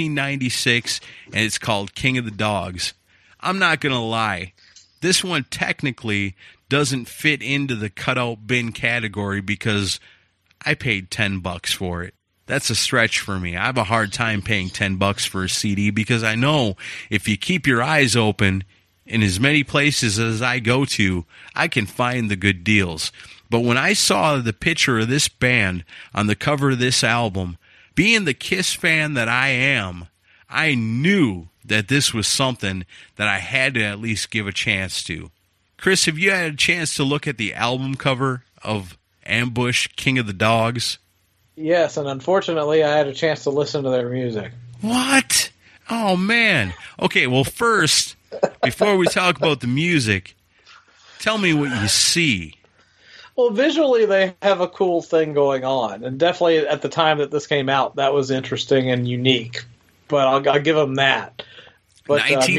1996, and it's called King of the Dogs. I'm not going to lie. This one technically doesn't fit into the cutout bin category because I paid $10 for it. That's a stretch for me. I have a hard time paying $10 for a CD because I know if you keep your eyes open, in as many places as I go to, I can find the good deals. But when I saw the picture of this band on the cover of this album, being the Kiss fan that I am, I knew that this was something that I had to at least give a chance to. Chris, have you had a chance to look at the album cover of Ambush, King of the Dogs? Yes, and unfortunately I had a chance to listen to their music. What? Oh, man. Okay, well, first, before we talk about the music, tell me what you see. Well, visually they have a cool thing going on, and definitely at the time that this came out, that was interesting and unique. But I'll give them that. But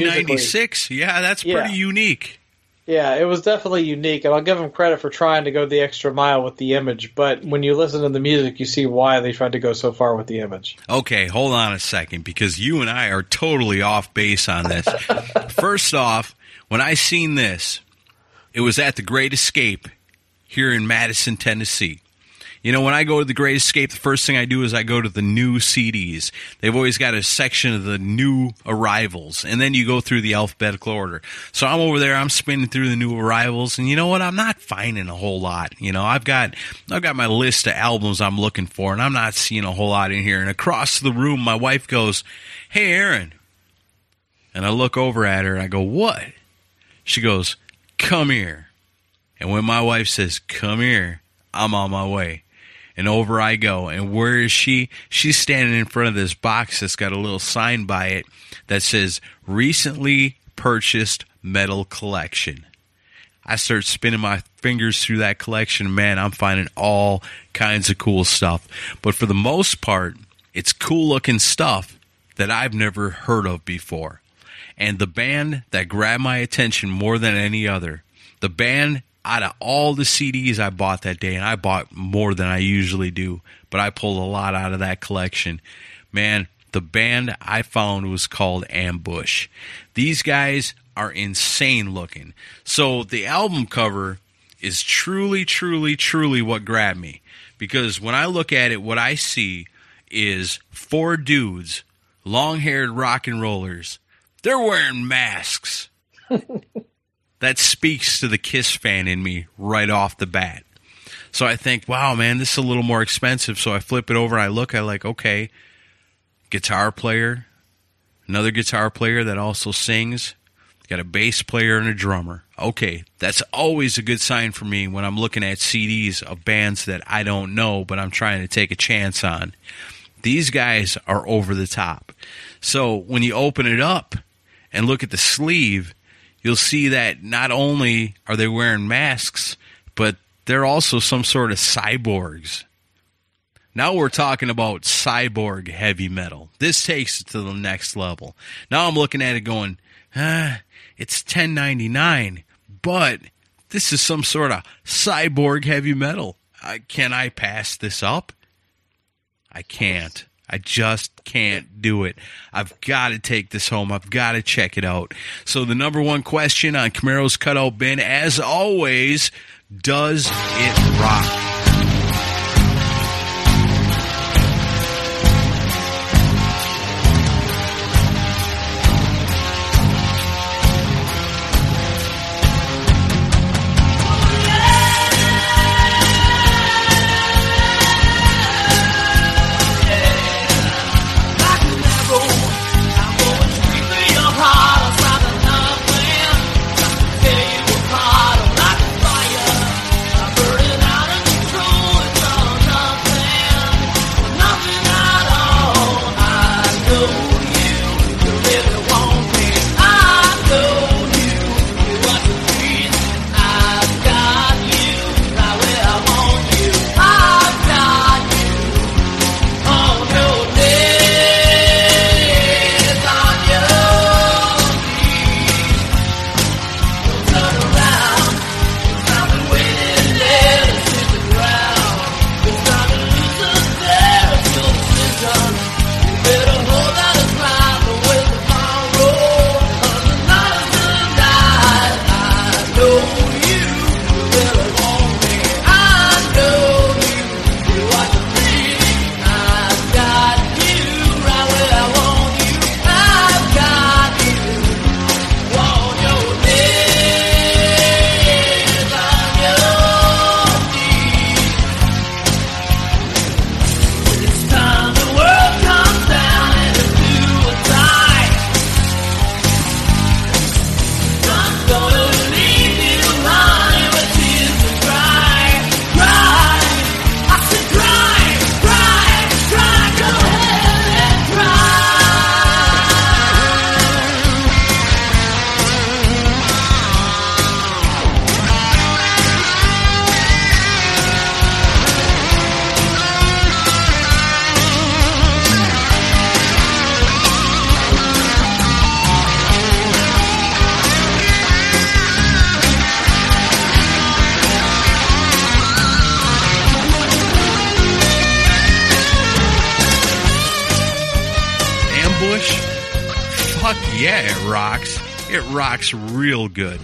1996? Yeah, that's pretty unique. Yeah, it was definitely unique, and I'll give them credit for trying to go the extra mile with the image, but when you listen to the music, you see why they tried to go so far with the image. Okay, hold on a second, because you and I are totally off base on this. First off, when I seen this, it was at the Great Escape here in Madison, Tennessee. You know, when I go to the Great Escape, the first thing I do is I go to the new CDs. They've always got a section of the new arrivals, and then you go through the alphabetical order. So I'm over there, I'm spinning through the new arrivals, and you know what? I'm not finding a whole lot. You know, I've got my list of albums I'm looking for, and I'm not seeing a whole lot in here. And across the room, my wife goes, "Hey, Aaron." And I look over at her, and I go, "What?" She goes, "Come here." And when my wife says, "Come here," I'm on my way. And over I go. And where is she? She's standing in front of this box that's got a little sign by it that says, "Recently Purchased Metal Collection." I start spinning my fingers through that collection. Man, I'm finding all kinds of cool stuff. But for the most part, it's cool-looking stuff that I've never heard of before. And the band that grabbed my attention more than any other, the band out of all the CDs I bought that day, and I bought more than I usually do, but I pulled a lot out of that collection. Man, the band I found was called Ambush. These guys are insane looking. So the album cover is truly, truly, truly what grabbed me. Because when I look at it, what I see is 4 dudes, long-haired rock and rollers. They're wearing masks. That speaks to the Kiss fan in me right off the bat. So I think, wow, man, this is a little more expensive. So I flip it over and I look, I like, okay, guitar player, another guitar player that also sings. Got a bass player and a drummer. Okay, that's always a good sign for me when I'm looking at CDs of bands that I don't know, but I'm trying to take a chance on. These guys are over the top. So when you open it up and look at the sleeve, you'll see that not only are they wearing masks, but they're also some sort of cyborgs. Now we're talking about cyborg heavy metal. This takes it to the next level. Now I'm looking at it going, it's $10.99, but this is some sort of cyborg heavy metal. Can I pass this up? I can't. I just can't do it. I've got to take this home. I've got to check it out. So the number one question on Camaro's Cutout Bin, as always, does it rock? Yeah, it rocks. It rocks real good.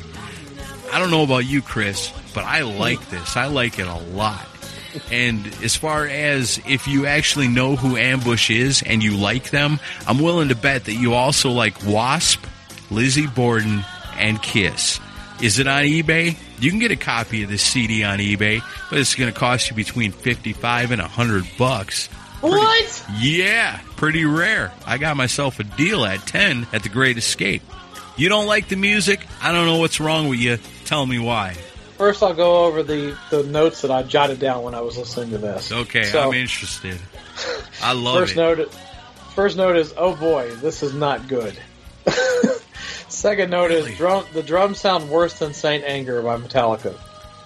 I don't know about you, Chris, but I like this. I like it a lot. And as far as if you actually know who Ambush is and you like them, I'm willing to bet that you also like Wasp, Lizzie Borden, and Kiss. Is it on eBay? You can get a copy of this CD on eBay, but it's going to cost you between $55 and $100. What? Yeah, pretty rare. I got myself a deal at 10 at The Great Escape. You don't like the music? I don't know what's wrong with you. Tell me why. First, I'll go over the notes that I jotted down when I was listening to this. Okay, so, I'm interested. I love First note is, oh boy, this is not good. Second note is, the drums sound worse than Saint Anger by Metallica.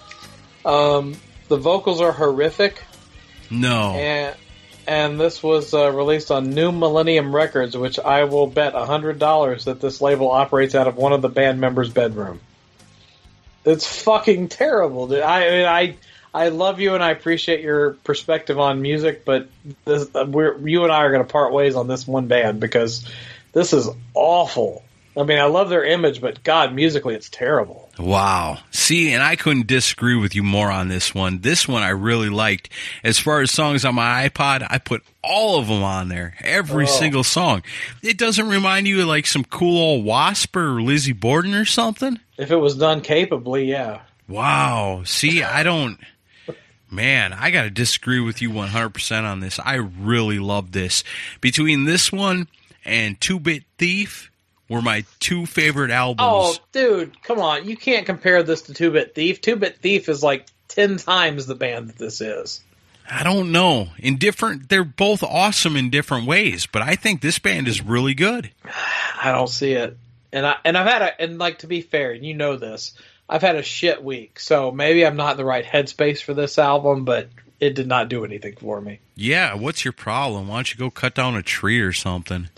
The vocals are horrific. No. And this was released on New Millennium Records, which I will bet $100 that this label operates out of one of the band members' bedroom. It's fucking terrible, dude. I love you and I appreciate your perspective on music, but you and I are going to part ways on this one band because this is awful. I mean, I love their image, but God, musically, it's terrible. Wow. See, and I couldn't disagree with you more on this one. This one I really liked. As far as songs on my iPod, I put all of them on there. Every single song. It doesn't remind you of like some cool old Wasp or Lizzie Borden or something? If it was done capably, yeah. Wow. See, I don't... Man, I got to disagree with you 100% on this. I really love this. Between this one and 2-Bit Thief, were my two favorite albums. Oh, dude, come on. You can't compare this to 2-Bit Thief. 2-Bit Thief is like 10 times the band that this is. I don't know. They're both awesome in different ways, but I think this band is really good. I don't see it. And like, to be fair, and you know this, I've had a shit week, so maybe I'm not in the right headspace for this album, but it did not do anything for me. Yeah, what's your problem? Why don't you go cut down a tree or something?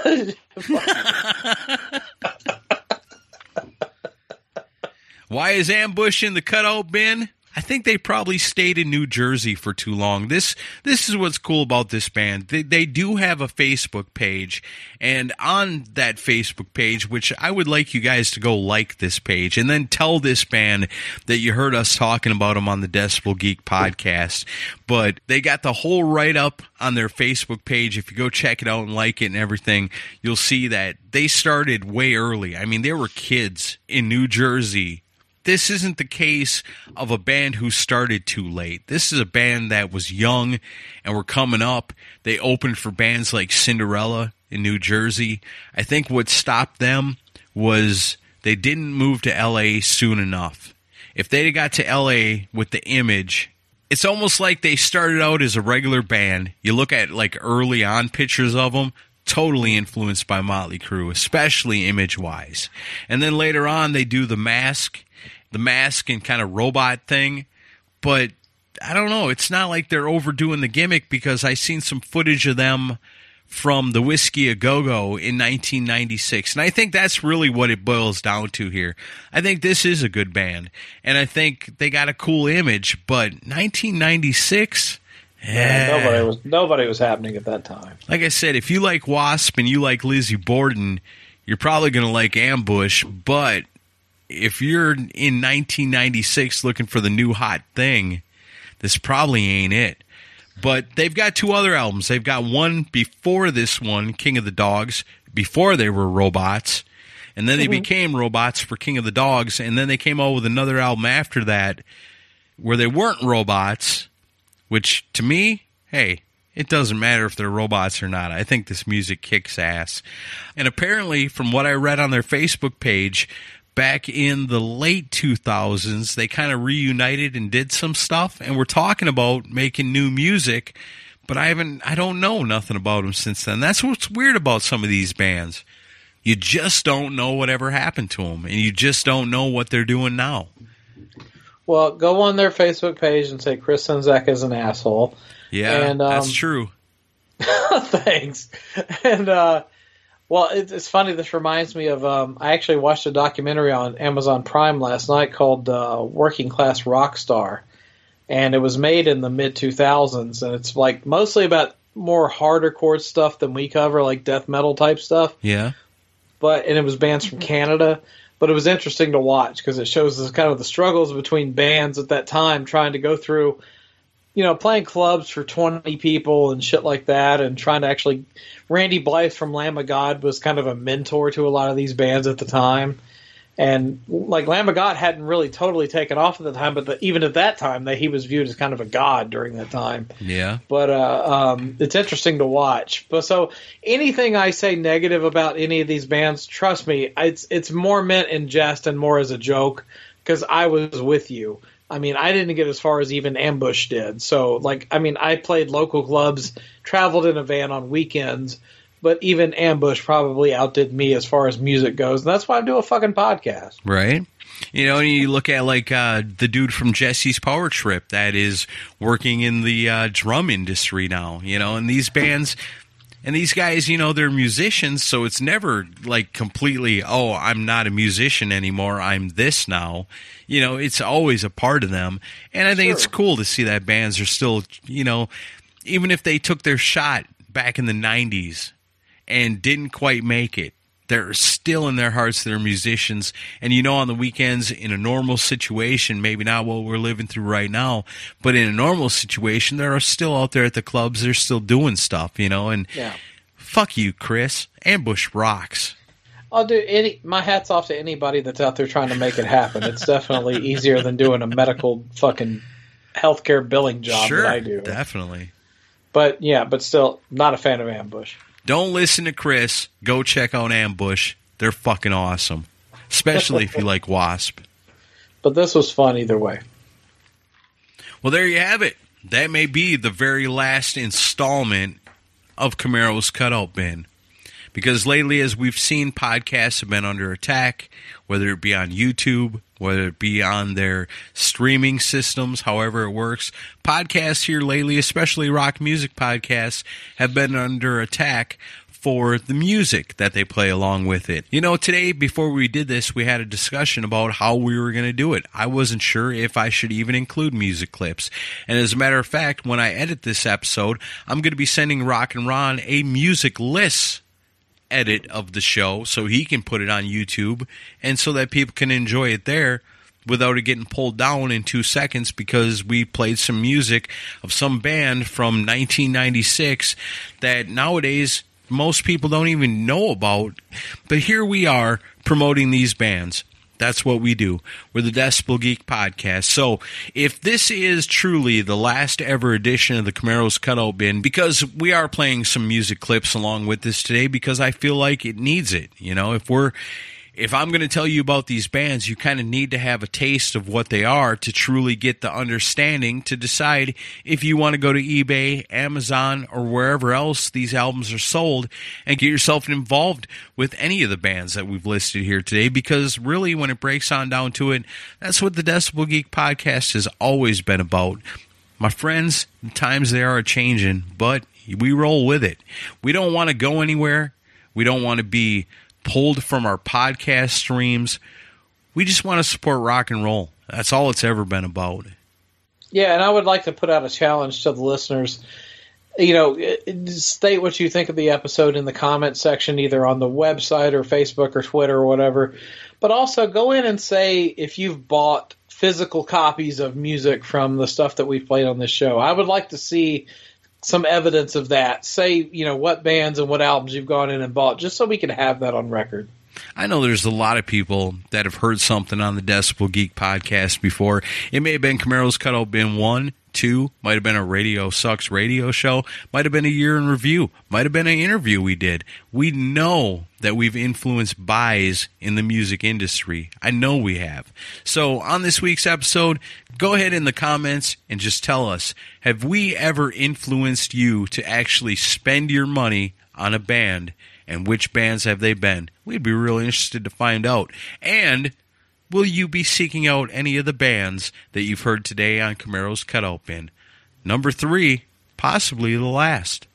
Why is Ambush in the cutout bin? I think they probably stayed in New Jersey for too long. This is what's cool about this band. They do have a Facebook page, and on that Facebook page, which I would like you guys to go like this page, and then tell this band that you heard us talking about them on the Decibel Geek podcast. But they got the whole write-up on their Facebook page. If you go check it out and like it and everything, you'll see that they started way early. I mean, they were kids in New Jersey. This isn't the case of a band who started too late. This is a band that was young and were coming up. They opened for bands like Cinderella in New Jersey. I think what stopped them was they didn't move to L.A. soon enough. If they'd got to L.A. with the Image, it's almost like they started out as a regular band. You look at like early on pictures of them, totally influenced by Motley Crue, especially image-wise. And then later on, they do the mask and kind of robot thing. But I don't know. It's not like they're overdoing the gimmick, because I seen some footage of them from the Whiskey A Go-Go in 1996. And I think that's really what it boils down to here. I think this is a good band. And I think they got a cool image. But 1996... Yeah, nobody was happening at that time. Like I said, if you like Wasp and you like Lizzie Borden, you're probably going to like Ambush. But if you're in 1996 looking for the new hot thing, this probably ain't it. But they've got two other albums. They've got one before this one, King of the Dogs, before they were robots. And then they became robots for King of the Dogs. And then they came out with another album after that where they weren't robots. Which, to me, hey, it doesn't matter if they're robots or not. I think this music kicks ass. And apparently, from what I read on their Facebook page, back in the late 2000s, they kind of reunited and did some stuff. And we're talking about making new music, but I don't know nothing about them since then. That's what's weird about some of these bands. You just don't know whatever happened to them, and you just don't know what they're doing now. Well, go on their Facebook page and say Chris Czynszak is an asshole. Yeah, and, that's true. Thanks. And, well, it's funny. This reminds me of, I actually watched a documentary on Amazon Prime last night called Working Class Rockstar. And it was made in the mid-2000s. And it's like mostly about more harder chord stuff than we cover, like death metal type stuff. Yeah. And it was bands from Canada. But it was interesting to watch because it shows kind of the struggles between bands at that time trying to go through, playing clubs for 20 people and shit like that, and trying to actually... Randy Blythe from Lamb of God was kind of a mentor to a lot of these bands at the time. And, like, Lamb of God hadn't really totally taken off at the time, but even at that time, he was viewed as kind of a god during that time. Yeah. But it's interesting to watch. But so anything I say negative about any of these bands, trust me, it's more meant in jest and more as a joke, because I was with you. I mean, I didn't get as far as even Ambush did. So, I played local clubs, traveled in a van on weekends, but even Ambush probably outdid me as far as music goes. And that's why I do a fucking podcast. Right. You look at like the dude from Jesse's Power Trip that is working in the drum industry now, and these bands and these guys, they're musicians. So it's never like completely, oh, I'm not a musician anymore. I'm this now. It's always a part of them. And I think it's cool to see that bands are still, even if they took their shot back in the 90s, and didn't quite make it, they're still in their hearts, they're musicians. And on the weekends, in a normal situation, maybe not what we're living through right now, but in a normal situation, they're still out there at the clubs, they're still doing stuff, and fuck you, Chris. Ambush rocks. I'll do my hat's off to anybody that's out there trying to make it happen. It's definitely easier than doing a medical fucking healthcare billing job that I do. Definitely. But still, not a fan of Ambush. Don't listen to Chris. Go check out Ambush. They're fucking awesome, especially if you like Wasp. But this was fun either way. Well, there you have it. That may be the very last installment of Camaro's Cutout Bin. Because lately, as we've seen, podcasts have been under attack, whether it be on YouTube, whether it be on their streaming systems, however it works. Podcasts here lately, especially rock music podcasts, have been under attack for the music that they play along with it. You know, today, before we did this, we had a discussion about how we were going to do it. I wasn't sure if I should even include music clips. And as a matter of fact, when I edit this episode, I'm going to be sending Rock and Ron a music list edit of the show so he can put it on YouTube and so that people can enjoy it there without it getting pulled down in 2 seconds because we played some music of some band from 1996 that nowadays most people don't even know about. But here we are promoting these bands. That's what we do. We're the Decibel Geek Podcast. So if this is truly the last ever edition of the Camaro's Cutout Bin, because we are playing some music clips along with this today because I feel like it needs it. You know, if I'm going to tell you about these bands, you kind of need to have a taste of what they are to truly get the understanding to decide if you want to go to eBay, Amazon, or wherever else these albums are sold and get yourself involved with any of the bands that we've listed here today. Because really, when it breaks on down to it, that's what the Decibel Geek Podcast has always been about. My friends, the times they are changing, but we roll with it. We don't want to go anywhere. We don't want to be pulled from our podcast streams. We just want to support rock and roll. That's all it's ever been about. Yeah, and I would like to put out a challenge to the listeners. You know, state what you think of the episode in the comment section, either on the website or Facebook or Twitter or whatever. But also go in and say if you've bought physical copies of music from the stuff that we've played on this show. I would like to see some evidence of that. Say, you know, what bands and what albums you've gone in and bought, just so we can have that on record. I know there's a lot of people that have heard something on the Decibel Geek Podcast before. It may have been Camaro's Cutout Bin 1, 2, might have been a Radio Sucks radio show, might have been a year in review, might have been an interview we did. We know that we've influenced buys in the music industry. I know we have. So on this week's episode, go ahead in the comments and just tell us, have we ever influenced you to actually spend your money on a band, and which bands have they been? We'd be really interested to find out. And will you be seeking out any of the bands that you've heard today on Camaro's Cutout Bin? Number 3, possibly the last.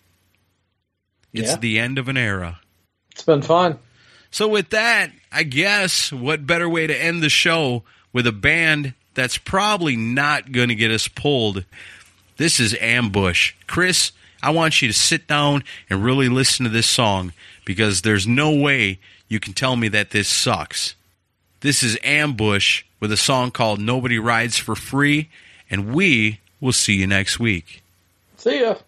It's the end of an era. It's been fun. So with that, I guess, what better way to end the show with a band that's probably not going to get us pulled. This is Ambush. Chris, I want you to sit down and really listen to this song, because there's no way you can tell me that this sucks. This is Ambush with a song called Nobody Rides for Free, and we will see you next week. See ya.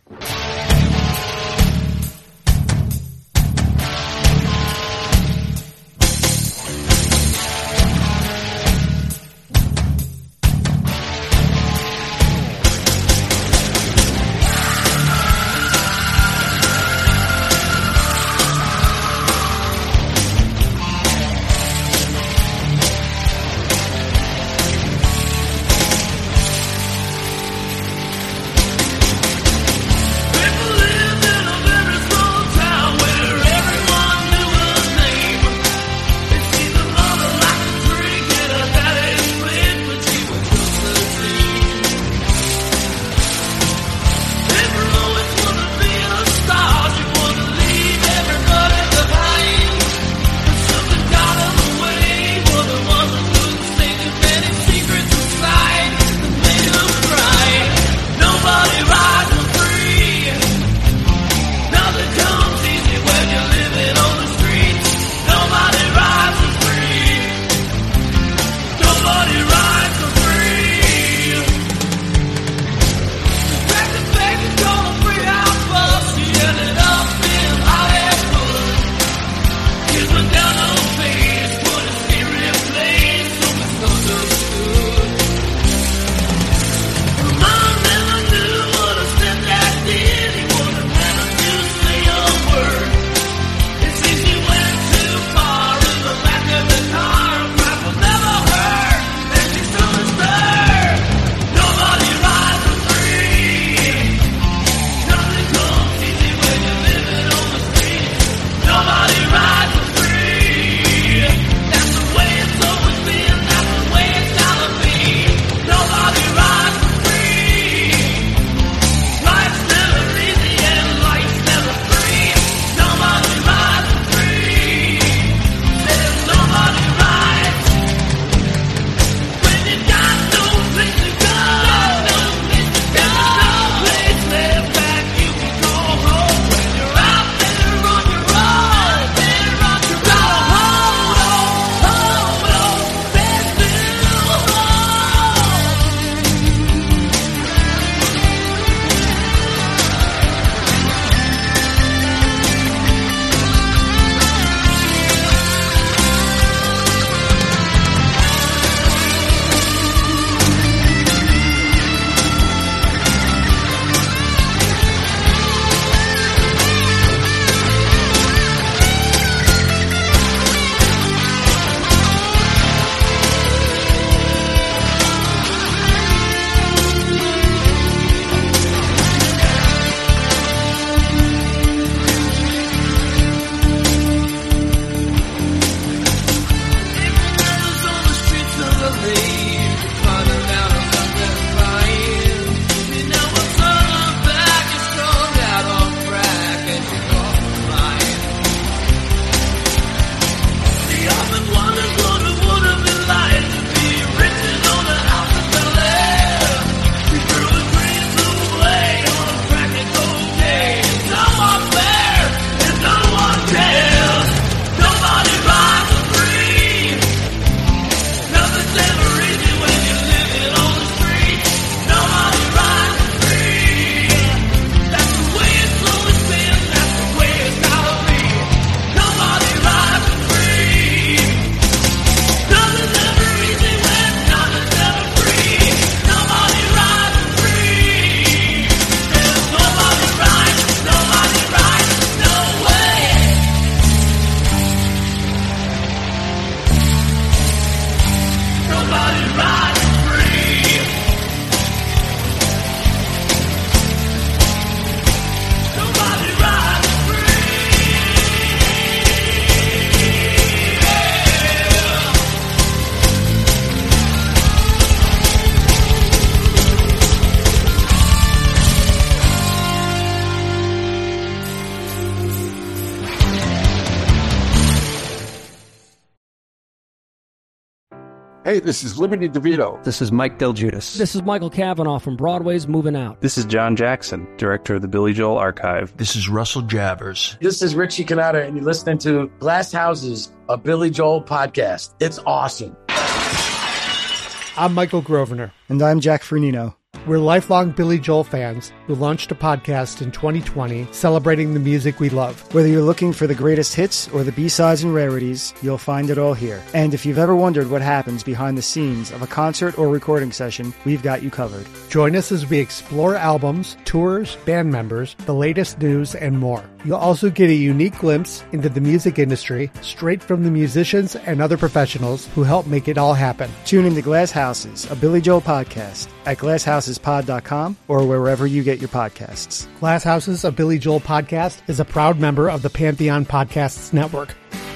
Hey, this is Liberty DeVito. This is Mike Del Giudice. This is Michael Cavanaugh from Broadway's Moving Out. This is John Jackson, director of the Billy Joel Archive. This is Russell Javers. This is Richie Cannata, and you're listening to Glass Houses, a Billy Joel podcast. It's awesome. I'm Michael Grosvenor. And I'm Jack Fernino. We're lifelong Billy Joel fans who launched a podcast in 2020 celebrating the music we love. Whether you're looking for the greatest hits or the B-sides and rarities, you'll find it all here. And if you've ever wondered what happens behind the scenes of a concert or recording session, we've got you covered. Join us as we explore albums, tours, band members, the latest news, and more. You'll also get a unique glimpse into the music industry straight from the musicians and other professionals who help make it all happen. Tune into Glass Houses, a Billy Joel podcast at glasshousespod.com or wherever you get your podcasts. Glass Houses, a Billy Joel podcast is a proud member of the Pantheon Podcasts Network.